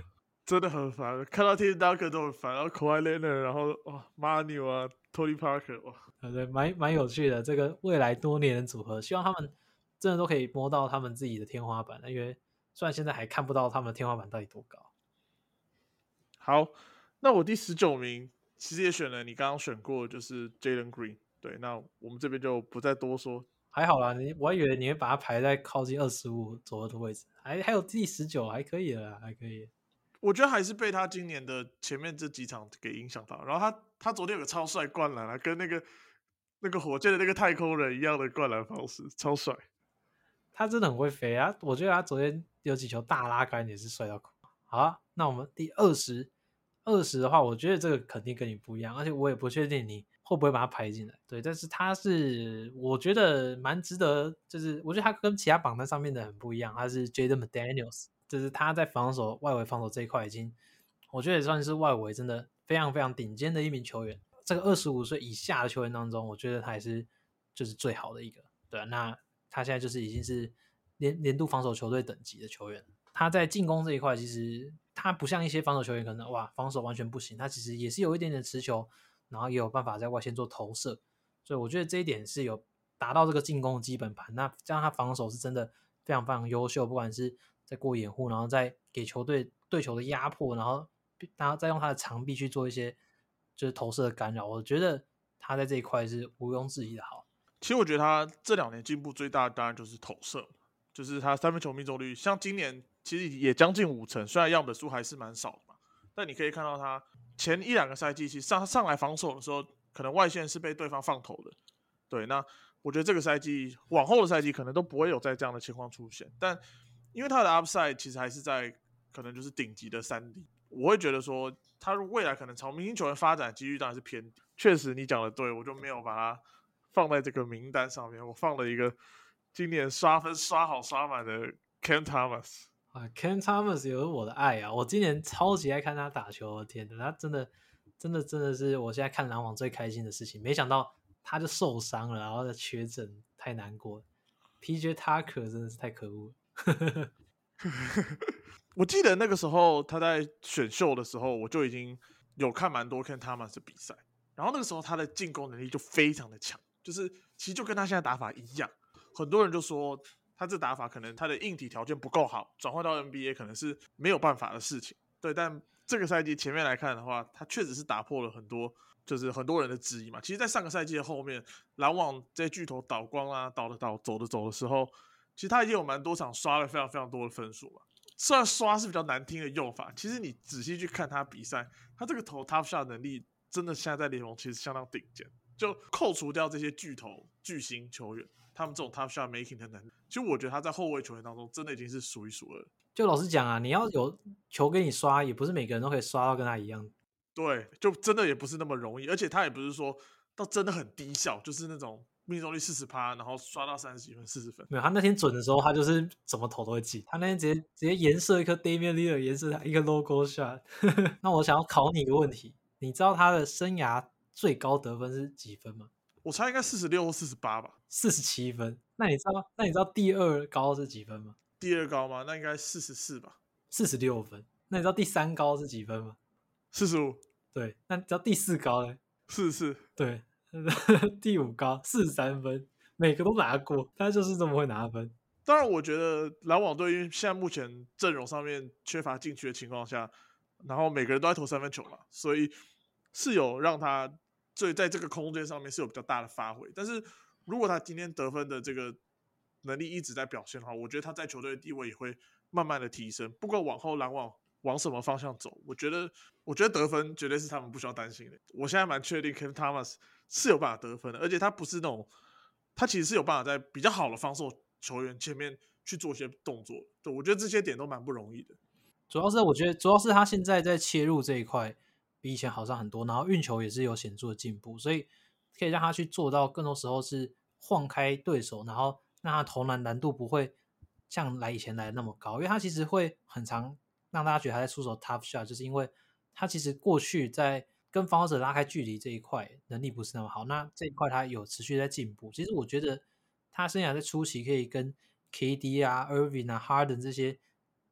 真的很烦，看到 Tim Duncan 都很烦，然后 Kawhi Leonard，然后哇 Manu 啊 Tony Parker， 哇， 对对，蛮蛮有趣的这个未来多年的组合，希望他们真的都可以摸到他们自己的天花板，因为虽然现在还看不到他们的天花板到底多高。 好，那我第十九名其实也选了你刚刚选过的，就是 Jalen Green。对，那我们这边就不再多说。 还好啦，你我还以为你会把它排在靠近二十五左右的位置，还还有第十九，还可以的啦，还可以。 我觉得还是被他今年的前面这几场给影响到，然后他他昨天有个超帅灌篮啊，跟那个那个火箭的那个太空人一样的灌篮方式，超帅。 他真的很会飞啊！我觉得他昨天有几球大拉杆也是帅到哭。好啊，那我们第二十，二十的话，我觉得这个肯定跟你不一样，而且我也不确定你会不会把它排进来。对，但是他是我觉得蛮值得，就是我觉得他跟其他榜单上面的很不一样，他是 Jaden McDaniels，就是他在防守外围防守这一块已经，我觉得也算是外围真的非常非常顶尖的一名球员。这个二十五岁以下的球员当中，我觉得他也是就是最好的一个。对啊，那他现在就是已经是年年度防守球队等级的球员。他在进攻这一块，其实他不像一些防守球员可能哇防守完全不行，他其实也是有一点点持球，然后也有办法在外线做投射，所以我觉得这一点是有达到这个进攻的基本盘。那这样他防守是真的非常非常优秀，不管是在过掩护，然后再给球队对球的压迫，然后然后再用他的长臂去做一些就是投射的干扰，我觉得他在这一块是毋庸置疑的好。 其实我觉得他这两年进步最大的当然就是投射，就是他三分球命中率，像今年其实也将近五成，虽然样本数还是蛮少的嘛，但你可以看到他前一两个赛季其实上上来防守的时候，可能外线是被对方放投的。对，那我觉得这个赛季往后的赛季可能都不会有在这样的情况出现，但因为他的 upside 其实还是在可能就是顶级的三 D， 我会觉得说他未来可能朝明星球员发展几率当然是偏低。确实你讲的对，我就没有把他放在这个名单上面，我放了一个今年刷分刷好刷满的 Cam Thomas。 啊 ，Cam Thomas 有我的爱啊！我今年超级爱看他打球，我天哪，他真的、真的、真的是我现在看篮网最开心的事情。没想到他就受伤了，然后再确诊，太难过了。P J Tucker 真的是太可恶了。 我记得那个时候他在选秀的时候，我就已经有看蛮多 Cam Thomas 的比赛，然后那个时候他的进攻能力就非常的强，就是其实就跟他现在打法一样。很多人就说他这打法可能他的硬体条件不够好，转换到 N B A 可能是没有办法的事情。对，但这个赛季前面来看的话，他确实是打破了很多就是很多人的质疑嘛。其实，在上个赛季的后面，篮网这些巨头倒光啊，倒的倒，走的走的时候，其实他已经有蛮多场刷了非常非常多的分数嘛。虽然刷是比较难听的用法，其实你仔细去看他比赛，他这个投 top shot 能力真的现在在联盟其实相当顶尖。就扣除掉这些巨头巨星球员，他们这种 top shot making 的能力，其实我觉得他在后卫球员当中真的已经是数一数二。 就老实讲啊，你要有球给你刷，也不是每个人都可以刷到跟他一样。 对，就真的也不是那么容易，而且他也不是说到真的很低效，就是那种命中率四十趴，然后刷到三十几分、四十分。 没有，他那天准的时候，他就是怎么投都会进。他那天直接直接颜射一颗 Damian Lillard，颜射一个 logo shot。那我想要考你一个问题，你知道他的生涯最高得分是几分吗？ 我猜应该四十六或四十八吧。 四十七分。那你知道那你知道第二高是几分吗？ 第二高吗？那应该四十四吧。 四十六分。那你知道第三高是几分吗？ 四十五。 对，那你知道第四高呢？ 四十四。 对，第五高四十三分，每个都拿过，他就是这么会拿分。 当然，我觉得篮网队因为现在目前阵容上面缺乏禁区的情况下，然后每个人都在投三分球嘛，所以是有让他最在这个空间上面是有比较大的发挥。但是如果他今天得分的这个能力一直在表现的话，我觉得他在球队的地位也会慢慢的提升。不管往后篮网往什么方向走，我觉得我觉得得分绝对是他们不需要担心的。我现在蛮确定 Cam Thomas 是有办法得分的，而且他不是那种他其实是有办法在比较好的防守球员前面去做一些动作。对，我觉得这些点都蛮不容易的。 主要是我觉得主要是他现在在切入这一块比以前好上很多，然后运球也是有显著的进步，所以可以让他去做到更多时候是晃开对手，然后让他投篮难度不会像来以前来的那么高，因为他其实会很常让大家觉得他在出手 tough shot， 就是因为他其实过去在跟防守者拉开距离这一块能力不是那么好，那这一块他有持续在进步。其实我觉得他生涯在初期可以跟 K D 啊、Irving 啊、Harden 这些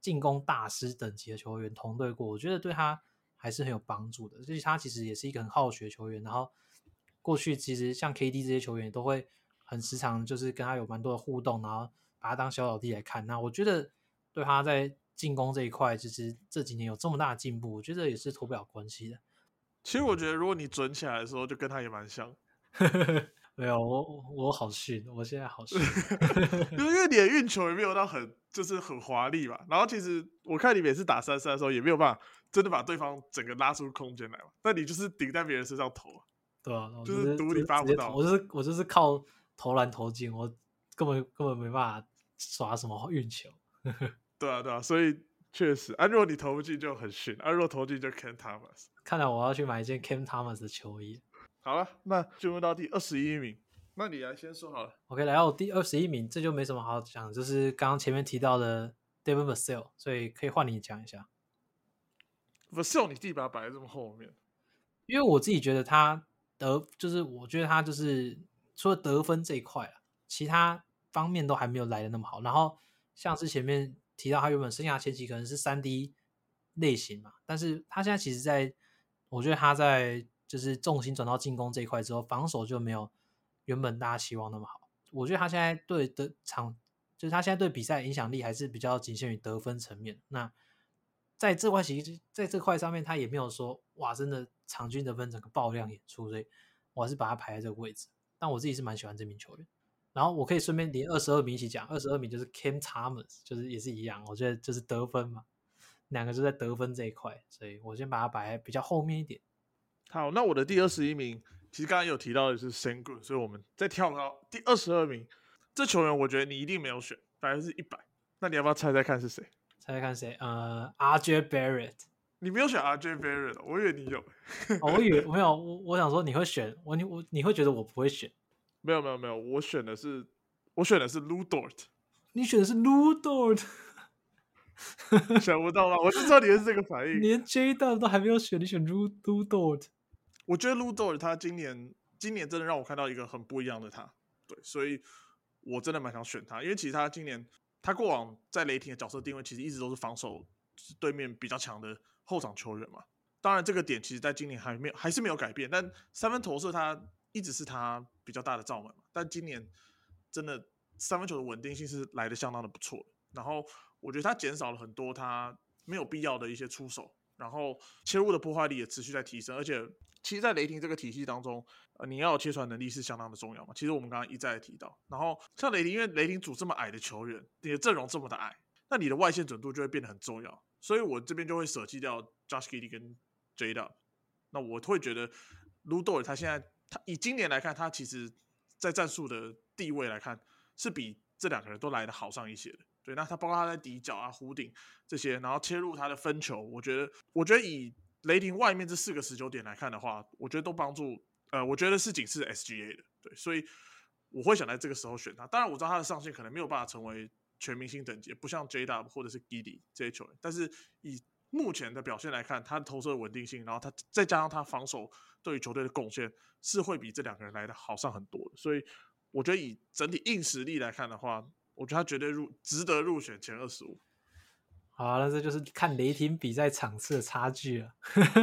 进攻大师等级的球员同队过，我觉得对他还是很有帮助的。所以他其实也是一个很好学的球员，然后过去其实像 K D 这些球员都会很时常就是跟他有蛮多的互动，然后把他当小老弟来看。那我觉得对他在进攻这一块，其实这几年有这么大的进步，我觉得也是脱不了关系的。 其实我觉得，如果你准起来的时候，就跟他也蛮像。 没有，我我好逊，我现在好逊。 因为你的运球也没有到很就是很华丽嘛。然后其实我看你每次打三三的时候，也没有办法真的把对方整个拉出空间来嘛。但你就是顶在别人身上投啊， 对啊，我就是赌你发不到。 我就是我就是靠投篮投进，我根本根本没办法耍什么运球。 对啊对啊，所以确实啊，如果你投不进就很逊，啊，如果投进就 Cam Thomas。 看来我要去买一件 Cam Thomas 的球衣。 好了，那进入到第二十一名，那你来先说好了。 OK， 来到我第二十一名，这就没什么好讲，就是刚刚前面提到的 Devin Vassell， 所以可以换你讲一下。 Vassell 你自己把它摆在这么后面， 因为我自己觉得他得，就是我觉得他就是除了得分这一块啊，其他方面都还没有来的那么好。然后像是前面提到他原本生涯前期可能是 三 D 类型嘛，但是他现在其实在，我觉得他在就是重心转到进攻这一块之后，防守就没有原本大家期望那么好。我觉得他现在对的场，就是他现在对比赛影响力还是比较仅限于得分层面。那在这块其实在这块上面，他也没有说哇，真的场均得分整个爆量演出，所以我还是把他排在这个位置。但我自己是蛮喜欢这名球员。然后我可以顺便连二十二名一起讲，二十二名就是 Cam Thomas， 就是也是一样，我觉得就是得分嘛，两个就在得分这一块，所以我先把它摆在比较后面一点。 好，那我的第二十一名，其实刚刚有提到的是 Sengun， 所以我们再跳到第二十二名。这球员我觉得你一定没有选，百分之一百。那你要不要猜猜看是谁？ 猜猜看谁？呃 ，R J Barrett。 你没有选 R J Barrett， 我以为你有。 哦，我以为没有，我我想说你会选我，你我你会觉得我不会选。 没有没有没有，我选的是我选的是 Lu Dort。 你选的是 Lu Dort。 想不到吧？我就知道你是这个反应。 连 J Dub 都还没有选，你选 Lu Dort。 我觉得 Lu Dort 他今年今年真的让我看到一个很不一样的他，对，所以我真的蛮想选他，因为其实他今年他过往在雷霆的角色定位其实一直都是防守对面比较强的后场球员嘛。当然这个点其实在今年还没有还是没有改变，但三分投射他一直是他比较大的罩门嘛。但今年真的三分球的稳定性是来的相当的不错的，然后我觉得他减少了很多他没有必要的一些出手，然后切入的破坏力也持续在提升，而且其实，在雷霆这个体系当中，呃，你要有切传能力是相当的重要嘛。其实我们刚刚一再提到，然后像雷霆，因为雷霆组这么矮的球员，你的阵容这么的矮，那你的外线准度就会变得很重要。所以我这边就会舍弃掉 Josh Giddey 跟 J Dub。那我会觉得 Lu Dort 他现在他以今年来看，他其实在战术的地位来看，是比这两个人都来的好上一些的。对，那他包括他在底角啊、弧顶这些，然后切入他的分球，我觉得，我觉得以雷霆外面这四个十九点来看的话，我觉得都帮助，呃，我觉得是仅次 S G A 的，对，所以我会想在这个时候选他。当然，我知道他的上限可能没有办法成为全明星等级，不像 J W 或者是 Giddey 这些球员，但是以目前的表现来看，他的投射的稳定性，然后他再加上他防守对于球队的贡献，是会比这两个人来的好上很多的。所以我觉得以整体硬实力来看的话，我觉得他绝对入值得入选前二十五。 好、啊，那这就是看雷霆比赛场次的差距了。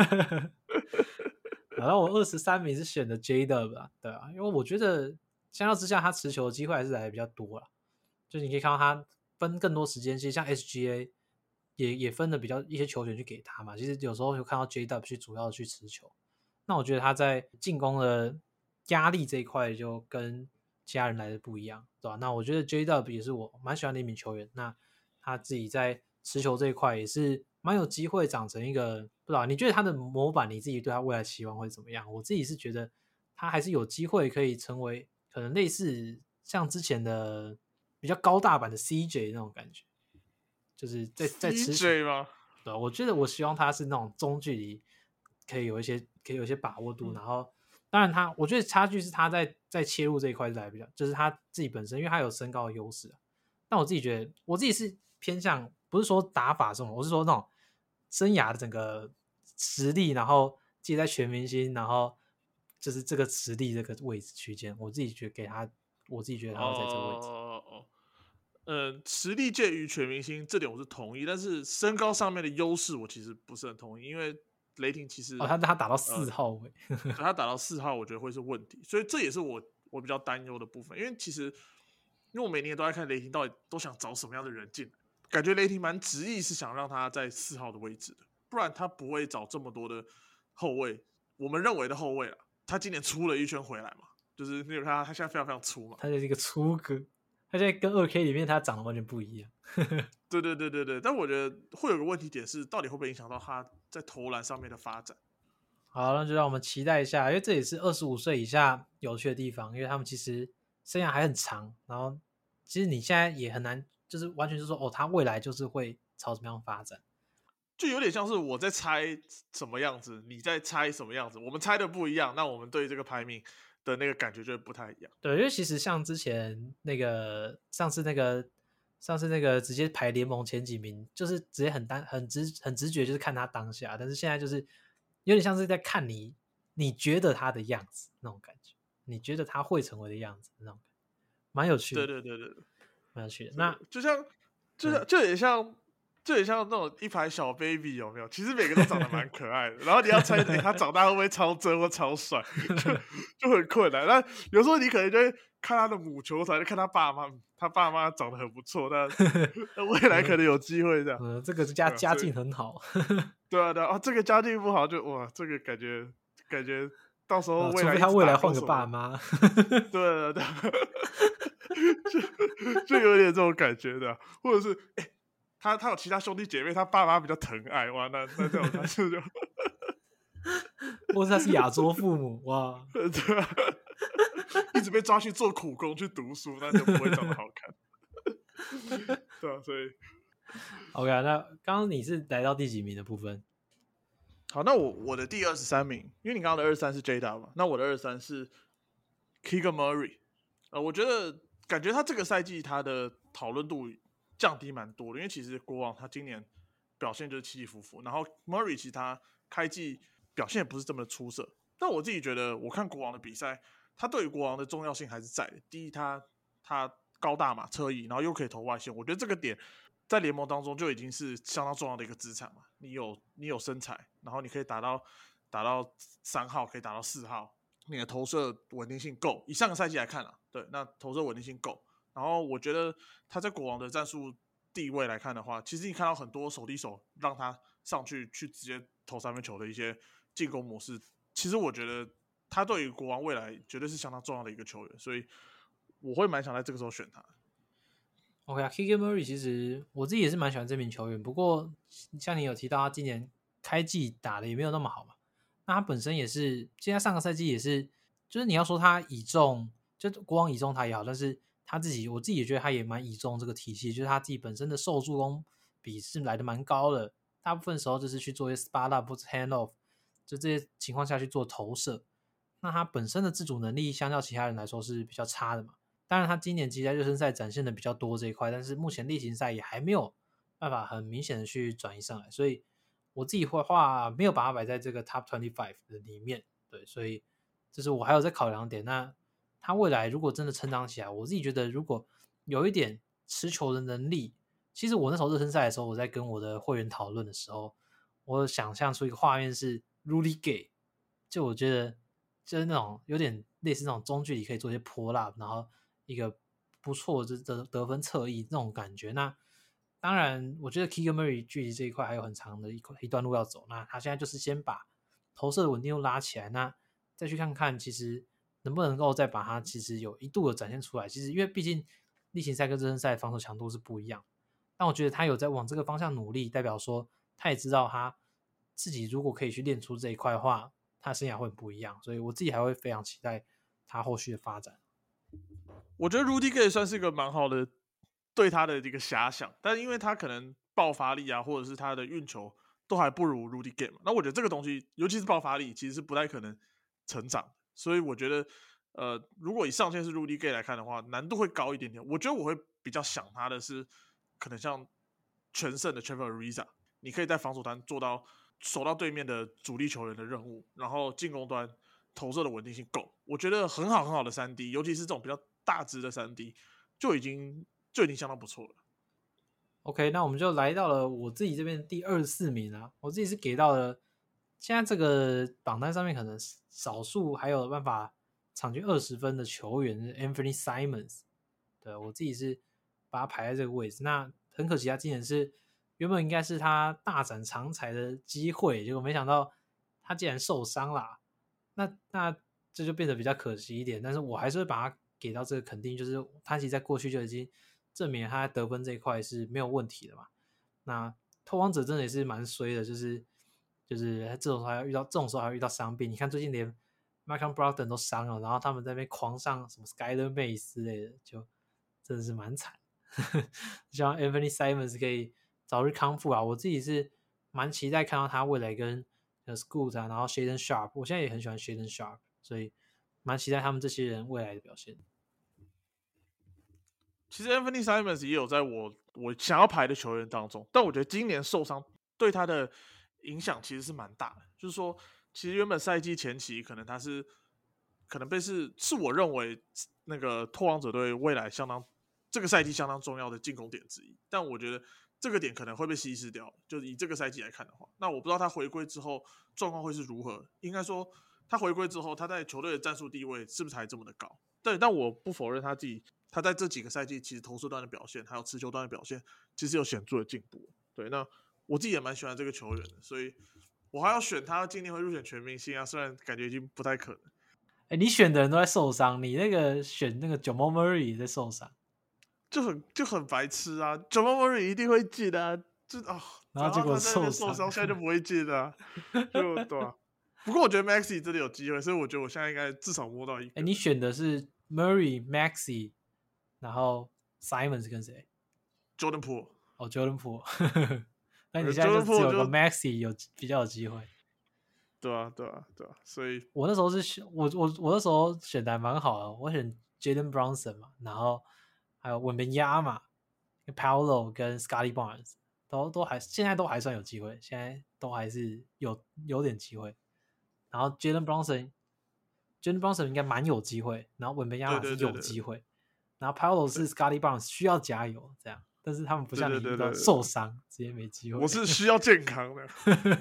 然后我二十三名是选的 J Dub 吧，对啊，因为我觉得相较之下，他持球的机会还是来的比较多啦。就是你可以看到他分更多时间，其实像 S G A 也也分了比较一些球权去给他嘛。其实有时候会看到 J Dub 去主要的去持球，那我觉得他在进攻的压力这一块就跟其他人来的不一样，对吧？那我觉得 J Dub 也是我蛮喜欢的一名球员，那他自己在持球这一块也是蛮有机会长成一个，不知道你觉得他的模板，你自己对他未来期望会怎么样？我自己是觉得他还是有机会可以成为可能类似像之前的比较高大版的 C J 那种感觉，就是在在持球 C J 吗？ 对，我觉得我希望他是那种中距离可以有一些可以有一些把握度， 嗯、 然后当然他我觉得差距是他在在切入这一块来比较，就是他自己本身因为他有身高的优势，但我自己觉得我自己是偏向不是说打法这种，我是说那种生涯的整个实力，然后自己在全明星，然后就是这个实力这个位置区间，我自己觉得给他，我自己觉得他会在这个位置。 哦哦哦， 呃，实力介于全明星这点我是同意，但是身高上面的优势我其实不是很同意，因为雷霆其实哦，他他打到呃， 四号位， 对他打到四号，我觉得会是问题，所以这也是我我比较担忧的部分，因为其实因为我每年都在看雷霆到底都想找什么样的人进来，感觉雷霆蛮执意是想让他在四号的位置的，不然他不会找这么多的后卫，我们认为的后卫啊，他今年出了一圈回来嘛，就是你有看他他现在非常非常粗嘛， 他就是一个粗哥，他现在跟二 K 里面他长得完全不一样。 对对对对对，但我觉得会有个问题点是，到底会不会影响到他在投篮上面的发展？ 好，那就让我们期待一下，因为这也是二十五岁以下有趣的地方，因为他们其实生涯还很长，然后其实你现在也很难，就是完全就说哦，他未来就是会朝什么样发展。 就有点像是我在猜什么样子，你在猜什么样子，我们猜的不一样，那我们对这个排名的那个感觉就会不太一样。 对，因为其实像之前那个上次那个上次那个直接排联盟前几名，就是直接很单很直很直觉，就是看他当下，但是现在就是有点像是在看你你觉得他的样子那种感觉，你觉得他会成为的样子那种感觉，蛮有趣的。 对对对对， 蛮有趣的。那就像就像就也像就也像那种一排小 baby 有没有？其实每个都长得蛮可爱的，然后你要猜、欸、他长大会不会超真或超帅，就就很困难。那有时候你可能就会看他的母球才看他爸妈，他爸妈长得很不错，但那未来可能有机会这样。 嗯，这个家家境很好。 对啊对啊，哦，这个家境不好就哇，这个感觉感觉到时候未来、 呃、除非他未来换个爸妈。 对对对，就就有点这种感觉的，或者是哎、欸，他他有其他兄弟姐妹，他爸妈比较疼爱，哇，那那这种他是就， 或是他是亚洲父母，哇， 对啊，一直被抓去做苦工去读书，那就不会长得好看。对啊，所以 OK， 那刚刚你是来到第几名的部分？ 好，那我我的第二十三名，因为你刚刚的二十三是 J-Dub 嘛，那我的二十三是 Keegan Murray。呃，我觉得感觉他这个赛季他的讨论度降低蛮多的，因为其实国王他今年表现就是起起伏伏，然后 Murray 其实他开季表现也不是这么的出色，但我自己觉得我看国王的比赛，他对于国王的重要性还是在的。第一，他他高大嘛，侧翼，然后又可以投外线，我觉得这个点在联盟当中就已经是相当重要的一个资产嘛。你有你有身材，然后你可以打到打到三号，可以打到四号，你的投射稳定性够。以上个赛季来看啊，对，那投射稳定性够。然后我觉得他在国王的战术地位来看的话，其实你看到很多手递手让他上去去直接投三分球的一些进攻模式，其实我觉得他对于国王未来绝对是相当重要的一个球员，所以我会蛮想在这个时候选他。 OK 啊 ，Keegan Murray 其实我自己也是蛮喜欢这名球员，不过像你有提到他今年开季打的也没有那么好嘛，那他本身也是，现在上个赛季也是，就是你要说他倚重，就国王倚重他也好，但是他自己我自己也觉得他也蛮倚重这个体系，就是他自己本身的受助攻比是来的蛮高的，大部分时候就是去做一些 spot up 或者 hand off， 就这些情况下去做投射，那他本身的自主能力相较其他人来说是比较差的嘛。当然他今年其实在热身赛展现的比较多这一块，但是目前例行赛也还没有办法很明显的去转移上来，所以我自己会话没有把它摆在这个 top 二十五 的里面，对，所以这是我还有在考量点。那他未来如果真的成长起来，我自己觉得如果有一点持球的能力，其实我那时候热身赛的时候，我在跟我的会员讨论的时候，我想象出一个画面是 Rudy Gay， 就我觉得就是那种有点类似那种中距离可以做一些波浪，然后一个不错的得得分侧翼那种感觉。那当然，我觉得 Keegan Murray 距离这一块还有很长的一一段路要走。那他现在就是先把投射的稳定度拉起来，那再去看看其实能不能够再把它其实有一度的展现出来。其实因为毕竟例行赛跟热身赛防守强度是不一样，但我觉得他有在往这个方向努力，代表说他也知道他自己如果可以去练出这一块的话，他的生涯会很不一样。所以我自己还会非常期待他后续的发展。 我觉得 Rudy Gay 算是一个蛮好的对他的一个遐想，但因为他可能爆发力啊，或者是他的运球都还不如 Rudy Gay 嘛，那我觉得这个东西，尤其是爆发力，其实是不太可能成长，所以我觉得，呃，如果以上限是 Rudy Gay 来看的话，难度会高一点点。我觉得我会比较想他的是，可能像全胜的 Trevor Ariza， 你可以在防守端做到守到对面的主力球员的任务，然后进攻端投射的稳定性够，我觉得很好很好的三 D， 尤其是这种比较大只的三 D， 就已经就已经相当不错了。 OK， 那我们就来到了我自己这边第二十四名啊，我自己是给到了现在这个榜单上面可能少数还有办法场均二十分的球员是 Anthony Simons， 对，我自己是把他排在这个位置。那很可惜他今年是原本应该是他大展长才的机会，结果没想到他竟然受伤啦，那那这就变得比较可惜一点，但是我还是会把他给到这个肯定，就是他其实在过去就已经证明他在得分这一块是没有问题的嘛。那拓荒者真的也是蛮衰的，就是就是这种时候还要遇到这种时候还要遇到伤病，你看最近连 Malcolm Brogdon 都伤了，然后他们在那边狂上什么 Skyler Mays 之类的，就真的是蛮惨。希望 Anthony Simons 可以早日康复啊！我自己是蛮期待看到他未来跟 Scoot 啊，然后 Shaedon Sharp， 我现在也很喜欢 Shaedon Sharp， 所以蛮期待他们这些人未来的表现。 其实 Anthony Simons 也有在我我想要排的球员当中，但我觉得今年受伤对他的影响其实是蛮大的。就是说，其实原本赛季前期可能他是可能被是是我认为那个拓荒者队未来相当这个赛季相当重要的进攻点之一，但我觉得这个点可能会被稀释掉。就是以这个赛季来看的话，那我不知道他回归之后状况会是如何。应该说，他回归之后，他在球队的战术地位是不是还这么的高？对，但我不否认他自己。他在这几个赛季其实投射端的表现还有持球端的表现其实有显著的进步。对，那我自己也蛮喜欢这个球员的，所以我还要选他今年会入选全明星啊，虽然感觉已经不太可能。 哎，你选的人都在受伤，你那个选那个 Jamal Murray 也在受伤， 就很就很白痴啊 Jamal Murray 一定会进啊，就啊、哦， 然后结果受伤， 伤现在就不会进啊，就对啊。不过我觉得 Maxey 真的有机会，所以我觉得我现在应该至少摸到一个。 哎，你选的是 Murray、Maxey， 然后 Simons 跟谁 ？Jordan Poole。 哦 ，Jordan Poole。那你现在就只有个 Maxey 有比较有机会。 对啊，对啊，对啊，所以我那时候是选我我我那时候选的还蛮好的，我选 Jalen Brunson 嘛，然后还有文本亚嘛 ，Paolo 跟 Scottie Barnes 都都还现在都还算有机会，现在都还是有有点机会。然后 Jalen Brunson，Jalen Brunson 应该蛮有机会，然后文本亚是有机会，然后 Paolo 是 Scottie Barnes 需要加油这样，但是他们不像你遇到受伤直接没机会。 我是需要健康的。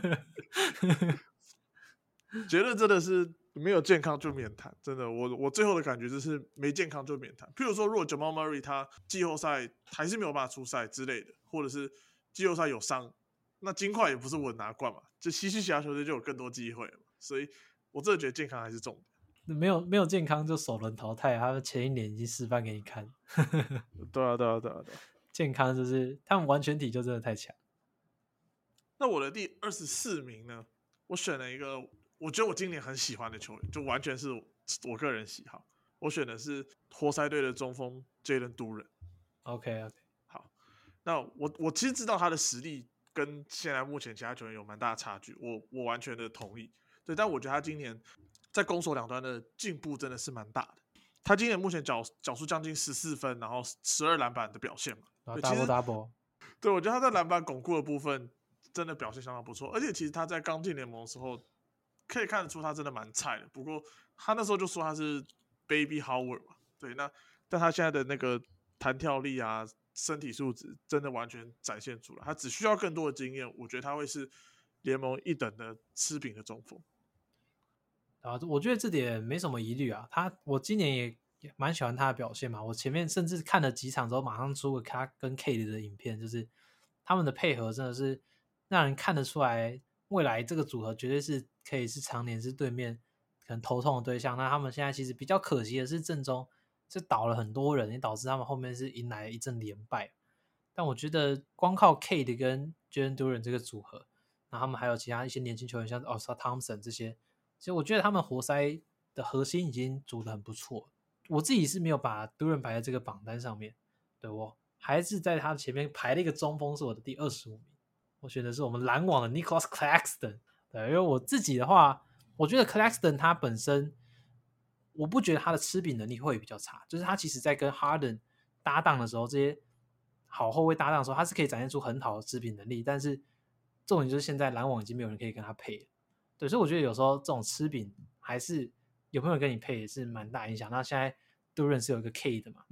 觉得真的是没有健康就免谈，真的，我我最后的感觉就是没健康就免谈。譬如说，如果 Jamal Murray 他季后赛还是没有办法出赛之类的，或者是季后赛有伤，那金块也不是稳拿冠嘛，就西区其他球队就有更多机会了嘛。所以我真的觉得健康还是重点。 没有没有健康就首轮淘汰，他们前一年已经示范给你看。 对啊，对啊，对啊，对啊。 健康就是他们完全体就真的太强。 那我的第二十四名呢，我选了一个。我觉得我今年很喜欢的球员，就完全是我个人喜好。我选的是活塞队的中锋 Jalen Duren。OK OK， 好，那我我其实知道他的实力跟现在目前其他球员有蛮大的差距，我我完全的同意。对，但我觉得他今年在攻守两端的进步真的是蛮大的。他今年目前缴缴出将近十四分，然后十二篮板的表现嘛。 对 ，double double。 对，我觉得他在篮板巩固的部分真的表现相当不错，而且其实他在刚进联盟的时候。可以看得出他真的蛮菜的，不过他那时候就说他是 Baby Howard 嘛，对，那但他现在的那个弹跳力啊、身体素质真的完全展现出来，他只需要更多的经验，我觉得他会是联盟一等的吃饼的中锋。 啊，我觉得这点没什么疑虑啊，他我今年也也蛮喜欢他的表现嘛，我前面甚至看了几场之后，马上出了他跟 Kate 的影片，就是他们的配合真的是让人看得出来。未来这个组合绝对是可以是常年是对面可能头痛的对象。那他们现在其实比较可惜的是阵中是倒了很多人，也导致他们后面是迎来一阵连败。但我觉得光靠 Cade 跟 Jalen Duren 这个组合，然后他们还有其他一些年轻球员，像 Oscar Thompson 这些，其实我觉得他们活塞的核心已经组得很不错。我自己是没有把 Duren 排在这个榜单上面，对，我还是在他前面排了一个中锋，是我的第二十五名。我选的是我们篮网的 Nicholas Claxton， 对，因为我自己的话，我觉得 Claxton 他本身，我不觉得他的吃饼能力会比较差，就是他其实在跟 Harden 搭档的时候，这些好后卫搭档的时候，他是可以展现出很好的吃饼能力，但是重点就是现在篮网已经没有人可以跟他配了，对，所以我觉得有时候这种吃饼还是有没有人跟你配也是蛮大影响。那现在 Duren 是有一个 K 的嘛，那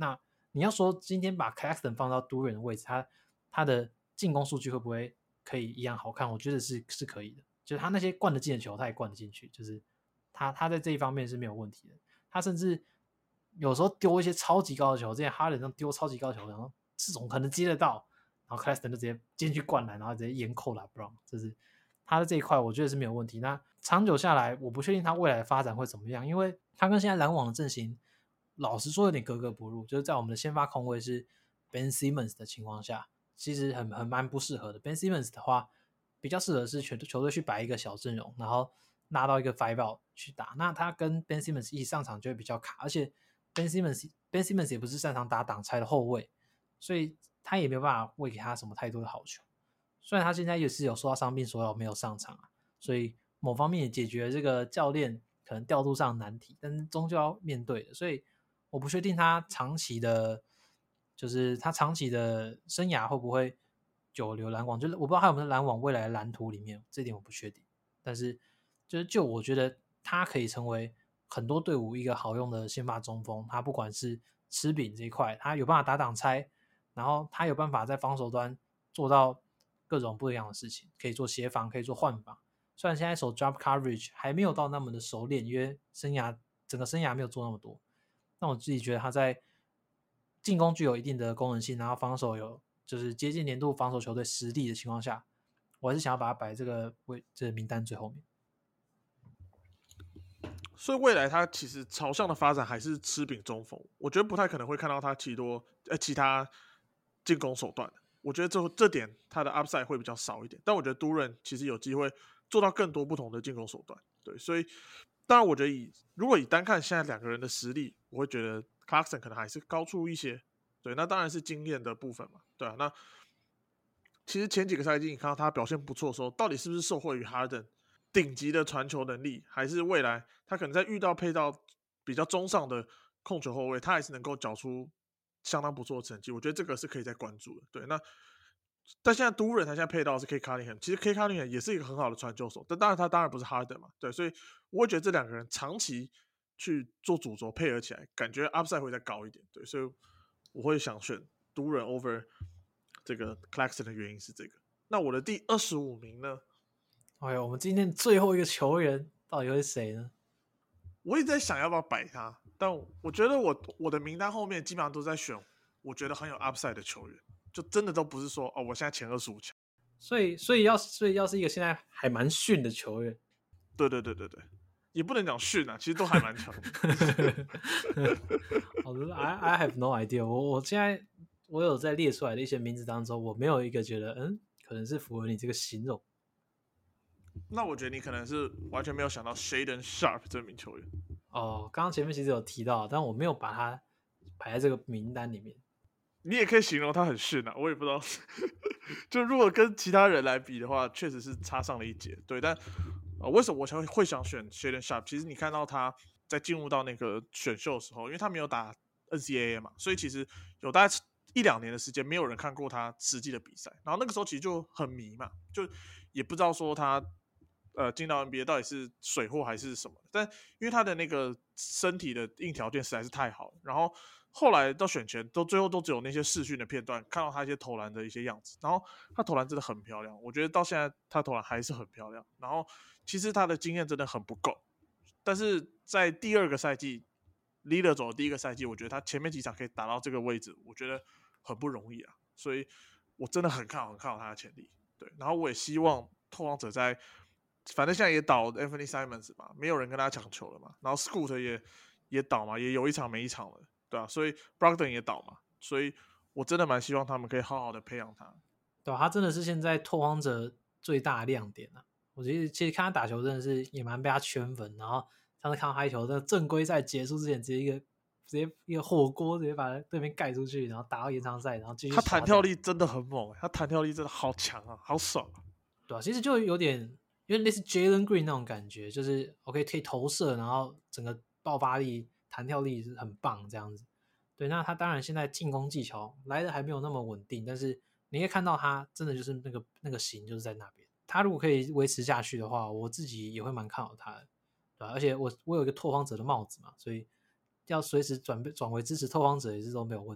你要说今天把 Claxton 放到 Duren 的位置，他他的进攻数据会不会可以一样好看？我觉得是是可以的，就是他那些灌得进的球，他也灌得进去，就是他他在这一方面是没有问题的。他甚至有时候丢一些超级高的球，之前哈登上丢超级高的球，然后这种可能接得到，然后 Claxton 就直接进去灌篮，然后直接严扣了 LeBron， 就是他的这一块我觉得是没有问题。那长久下来，我不确定他未来的发展会怎么样，因为他跟现在篮网的阵型，老实说有点格格不入。就是在我们的先发控卫是 Ben Simmons 的情况下，其实很很蛮不适合的。Ben Simmons 的话，比较适合是球球队去摆一个小阵容，然后拉到一个 five out 去打。那他跟 Ben Simmons 一起上场就会比较卡，而且 Ben Simmons Ben Simmons 也不是擅长打挡拆的后卫，所以他也没有办法喂给他什么太多的好球。虽然他现在也是有受到伤病，所以没有上场啊，所以某方面也解决了这个教练可能调度上的难题，但是终究要面对的，所以我不确定他长期的，就是他长期的生涯会不会久留篮网，就是我不知道他有没有篮网未来的蓝图里面，这点我不确定。但是就是就我觉得他可以成为很多队伍一个好用的先发中锋，他不管是吃饼这一块，他有办法打挡拆，然后他有办法在防守端做到各种不一样的事情，可以做协防，可以做换防。虽然现在手 drop coverage 还没有到那么的熟练，因为生涯整个生涯没有做那么多，但我自己觉得他在进攻具有一定的功能性，然后防守有就是接近年度防守球队实力的情况下，我还是想要把他摆这个位这个名单最后面。 所以未来他其实朝向的发展还是吃饼中锋，我觉得不太可能会看到他其多呃其他进攻手段。我觉得这这点他的 upside 会比较少一点，但我觉得都人其实有机会做到更多不同的进攻手段。对，所以当然我觉得以如果以单看现在两个人的实力，我会觉得 Clarkson 可能还是高出一些。对，那当然是经验的部分嘛。对啊，那其实前几个赛季你看到他表现不错的时候，到底是不是受惠于 Harden 顶级的传球能力，还是未来他可能在遇到配到比较中上的控球后卫，他还是能够缴出相当不错的成绩？我觉得这个是可以再关注的。对，那但现在都人他现在配到的是 K Cunningham， 其实 K Cunningham 也是一个很好的传球手，但当然他当然不是 Harden 嘛。对，所以我会觉得这两个人长期去做主轴配合起来，感觉 upside 会再高一点。对，所以我会想选都人 over 这个 Claxton 的原因是这个。那我的第二十五名呢？ 哎呦，我们今天最后一个球员到底会是谁呢？ 我一直在想要不要摆他，但我觉得我我的名单后面基本上都在选我觉得很有 upside 的球员，就真的都不是说哦，我现在前二十五强。 所以，所以要，所以要是一个现在还蛮逊的球员， 对对对对对，也不能讲逊啊，其实都还蛮强的。 好的 I I have no idea 我。我现在我有在列出来的一些名字当中，我没有一个觉得嗯，可能是符合你这个形容。 那我觉得你可能是完全没有想到 Shaden Sharp 这名球员。 哦，刚刚前面其实有提到，但我没有把他排在这个名单里面。 你也可以形容他很逊啊，我也不知道。就如果跟其他人来比的话，确实是差上了一截。对，但、呃、为什么我才会想选 Shaden Sharp？ 其实你看到他在进入到那个选秀的时候，因为他没有打 N C A A 嘛，所以其实有大概一两年的时间，没有人看过他实际的比赛。然后那个时候其实就很迷嘛，就也不知道说他呃进到 N B A 到底是水货还是什么。但因为他的那个身体的硬条件实在是太好了，然后后来到选前都最后都只有那些视讯的片段，看到他一些投篮的一些样子。然后他投篮真的很漂亮，我觉得到现在他投篮还是很漂亮。然后其实他的经验真的很不够，但是在第二个赛季 leader 走的第一个赛季，我觉得他前面几场可以打到这个位置，我觉得很不容易啊。所以我真的很看好很看好他的潜力。对，然后我也希望拓荒者在反正现在也倒 Anthony Simons 嘛，没有人跟他抢球了嘛。然后 Scoot 也也倒嘛，也有一场没一场了，对啊，所以 Brogdon 也倒嘛，所以我真的蛮希望他们可以好好的培养他。 对、啊，他真的是现在拓荒者最大的亮点啊！我觉得其实看他打球真的是也蛮被他圈粉，然后上次看到他一球，在正规赛结束之前，直接一个直接一个火锅直接把对面盖出去，然后打到延长赛，然后继续。 他弹跳力真的很猛，他弹跳力真的好强啊，好爽啊！ 对啊，其实就有点有点类似 Jalen Green 那种感觉，就是 OK 可以投射，然后整个爆发力、弹跳力是很棒这样子。对，那他当然现在进攻技巧来的还没有那么稳定，但是你可以看到他真的就是那个那个型就是在那边。他如果可以维持下去的话，我自己也会蛮看好他的，对吧、而且我我有一个拓荒者的帽子嘛，所以要随时转转为支持拓荒者也是都没有问题。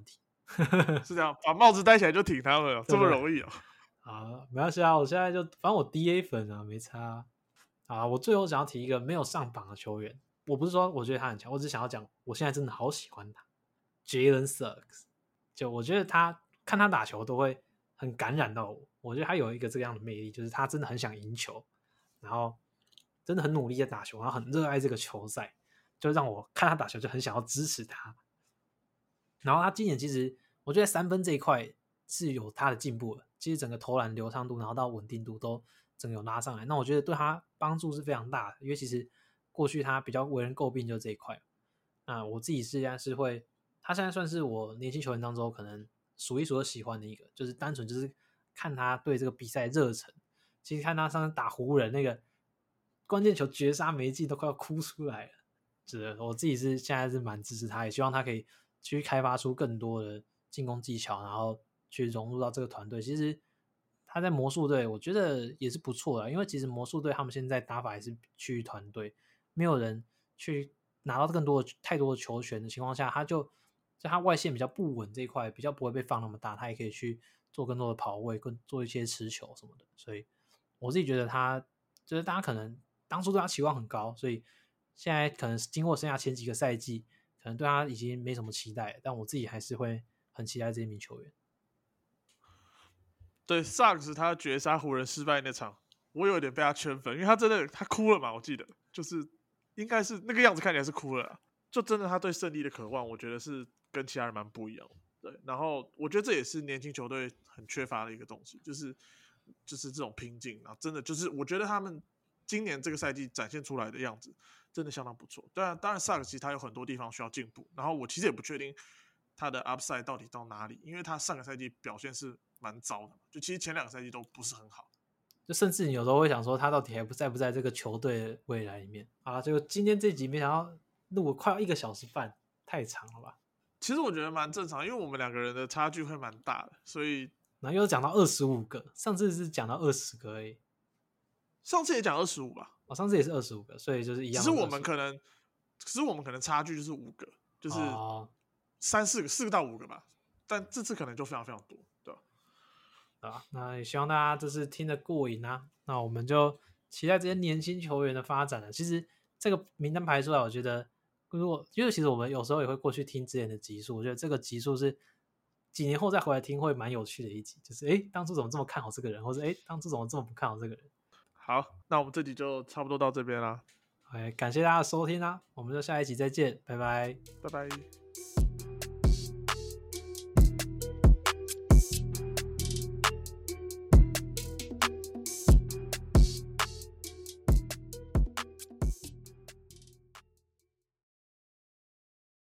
是这样，把帽子戴起来就挺他们了，这么容易哦。 啊，没关系啊，我现在就反正我 D A 粉啊，没差啊。啊，我最后想要提一个没有上榜的球员，我不是说我觉得他很强，我只是想要讲，我现在真的好喜欢他 ，Jalen Suggs。就我觉得他看他打球都会很感染到我，我觉得他有一个这样的魅力，就是他真的很想赢球，然后真的很努力的打球，然后很热爱这个球赛，就让我看他打球就很想要支持他。然后他今年其实我觉得三分这一块是有他的进步的，其实整个投篮流畅度，然后到稳定度都整个有拉上来。那我觉得对他帮助是非常大的，因为其实过去他比较为人诟病就是这一块。那我自己现在是会，他现在算是我年轻球员当中可能数一数二喜欢的一个，就是单纯就是看他对这个比赛热忱。其实看他上次打湖人那个关键球绝杀没进都快要哭出来了。是的，我自己是现在是蛮支持他，也希望他可以去开发出更多的进攻技巧，然后去融入到这个团队。其实他在魔术队，我觉得也是不错的，因为其实魔术队他们现在打法也是区域团队，没有人去拿到更多的太多的球权的情况下，他就在他外线比较不稳这一块，比较不会被放那么大，他也可以去做更多的跑位，更做一些持球什么的。所以我自己觉得他就是大家可能当初对他期望很高，所以现在可能经过剩下前几个赛季，可能对他已经没什么期待，但我自己还是会很期待这一名球员。 对 ，Suggs 他绝杀湖人失败那场，我有点被他圈粉，因为他真的他哭了嘛，我记得就是应该是那个样子看起来是哭了啦，就真的他对胜利的渴望，我觉得是跟其他人蛮不一样的。对，然后我觉得这也是年轻球队很缺乏的一个东西，就是就是这种拼劲，然后真的就是我觉得他们今年这个赛季展现出来的样子真的相当不错。当然，当然 Suggs 其实他有很多地方需要进步，然后我其实也不确定他的 upside 到底到哪里，因为他上个赛季表现是蛮糟的，就其实前两个赛季都不是很好。 就甚至你有时候会想说，他到底还不在不在这个球队的未来里面啊？就今天这集没想到录了快要一个小时半，太长了吧？ 其实我觉得蛮正常，因为我们两个人的差距会蛮大的，所以然后又讲到二十五个，上次是讲到二十个而已， 上次也讲二十五吧， 哦，上次也是二十五个，所以就是一样的。 只是我们可能，只是我们可能差距就是五个，就是哦， 三四个，四个到五个吧，但这次可能就非常非常多，对吧？ 啊，那也希望大家就是听得过瘾啊。那我们就期待这些年轻球员的发展了。其实这个名单排出来，我觉得如果因为其实我们有时候也会过去听之前的集数，我觉得这个集数是几年后再回来听会蛮有趣的一集，就是哎，当初怎么这么看好这个人，或者哎，当初怎么这么不看好这个人。 好，那我们这集就差不多到这边啦， 哎，感谢大家的收听啊，我们就下一集再见，拜拜。 拜拜。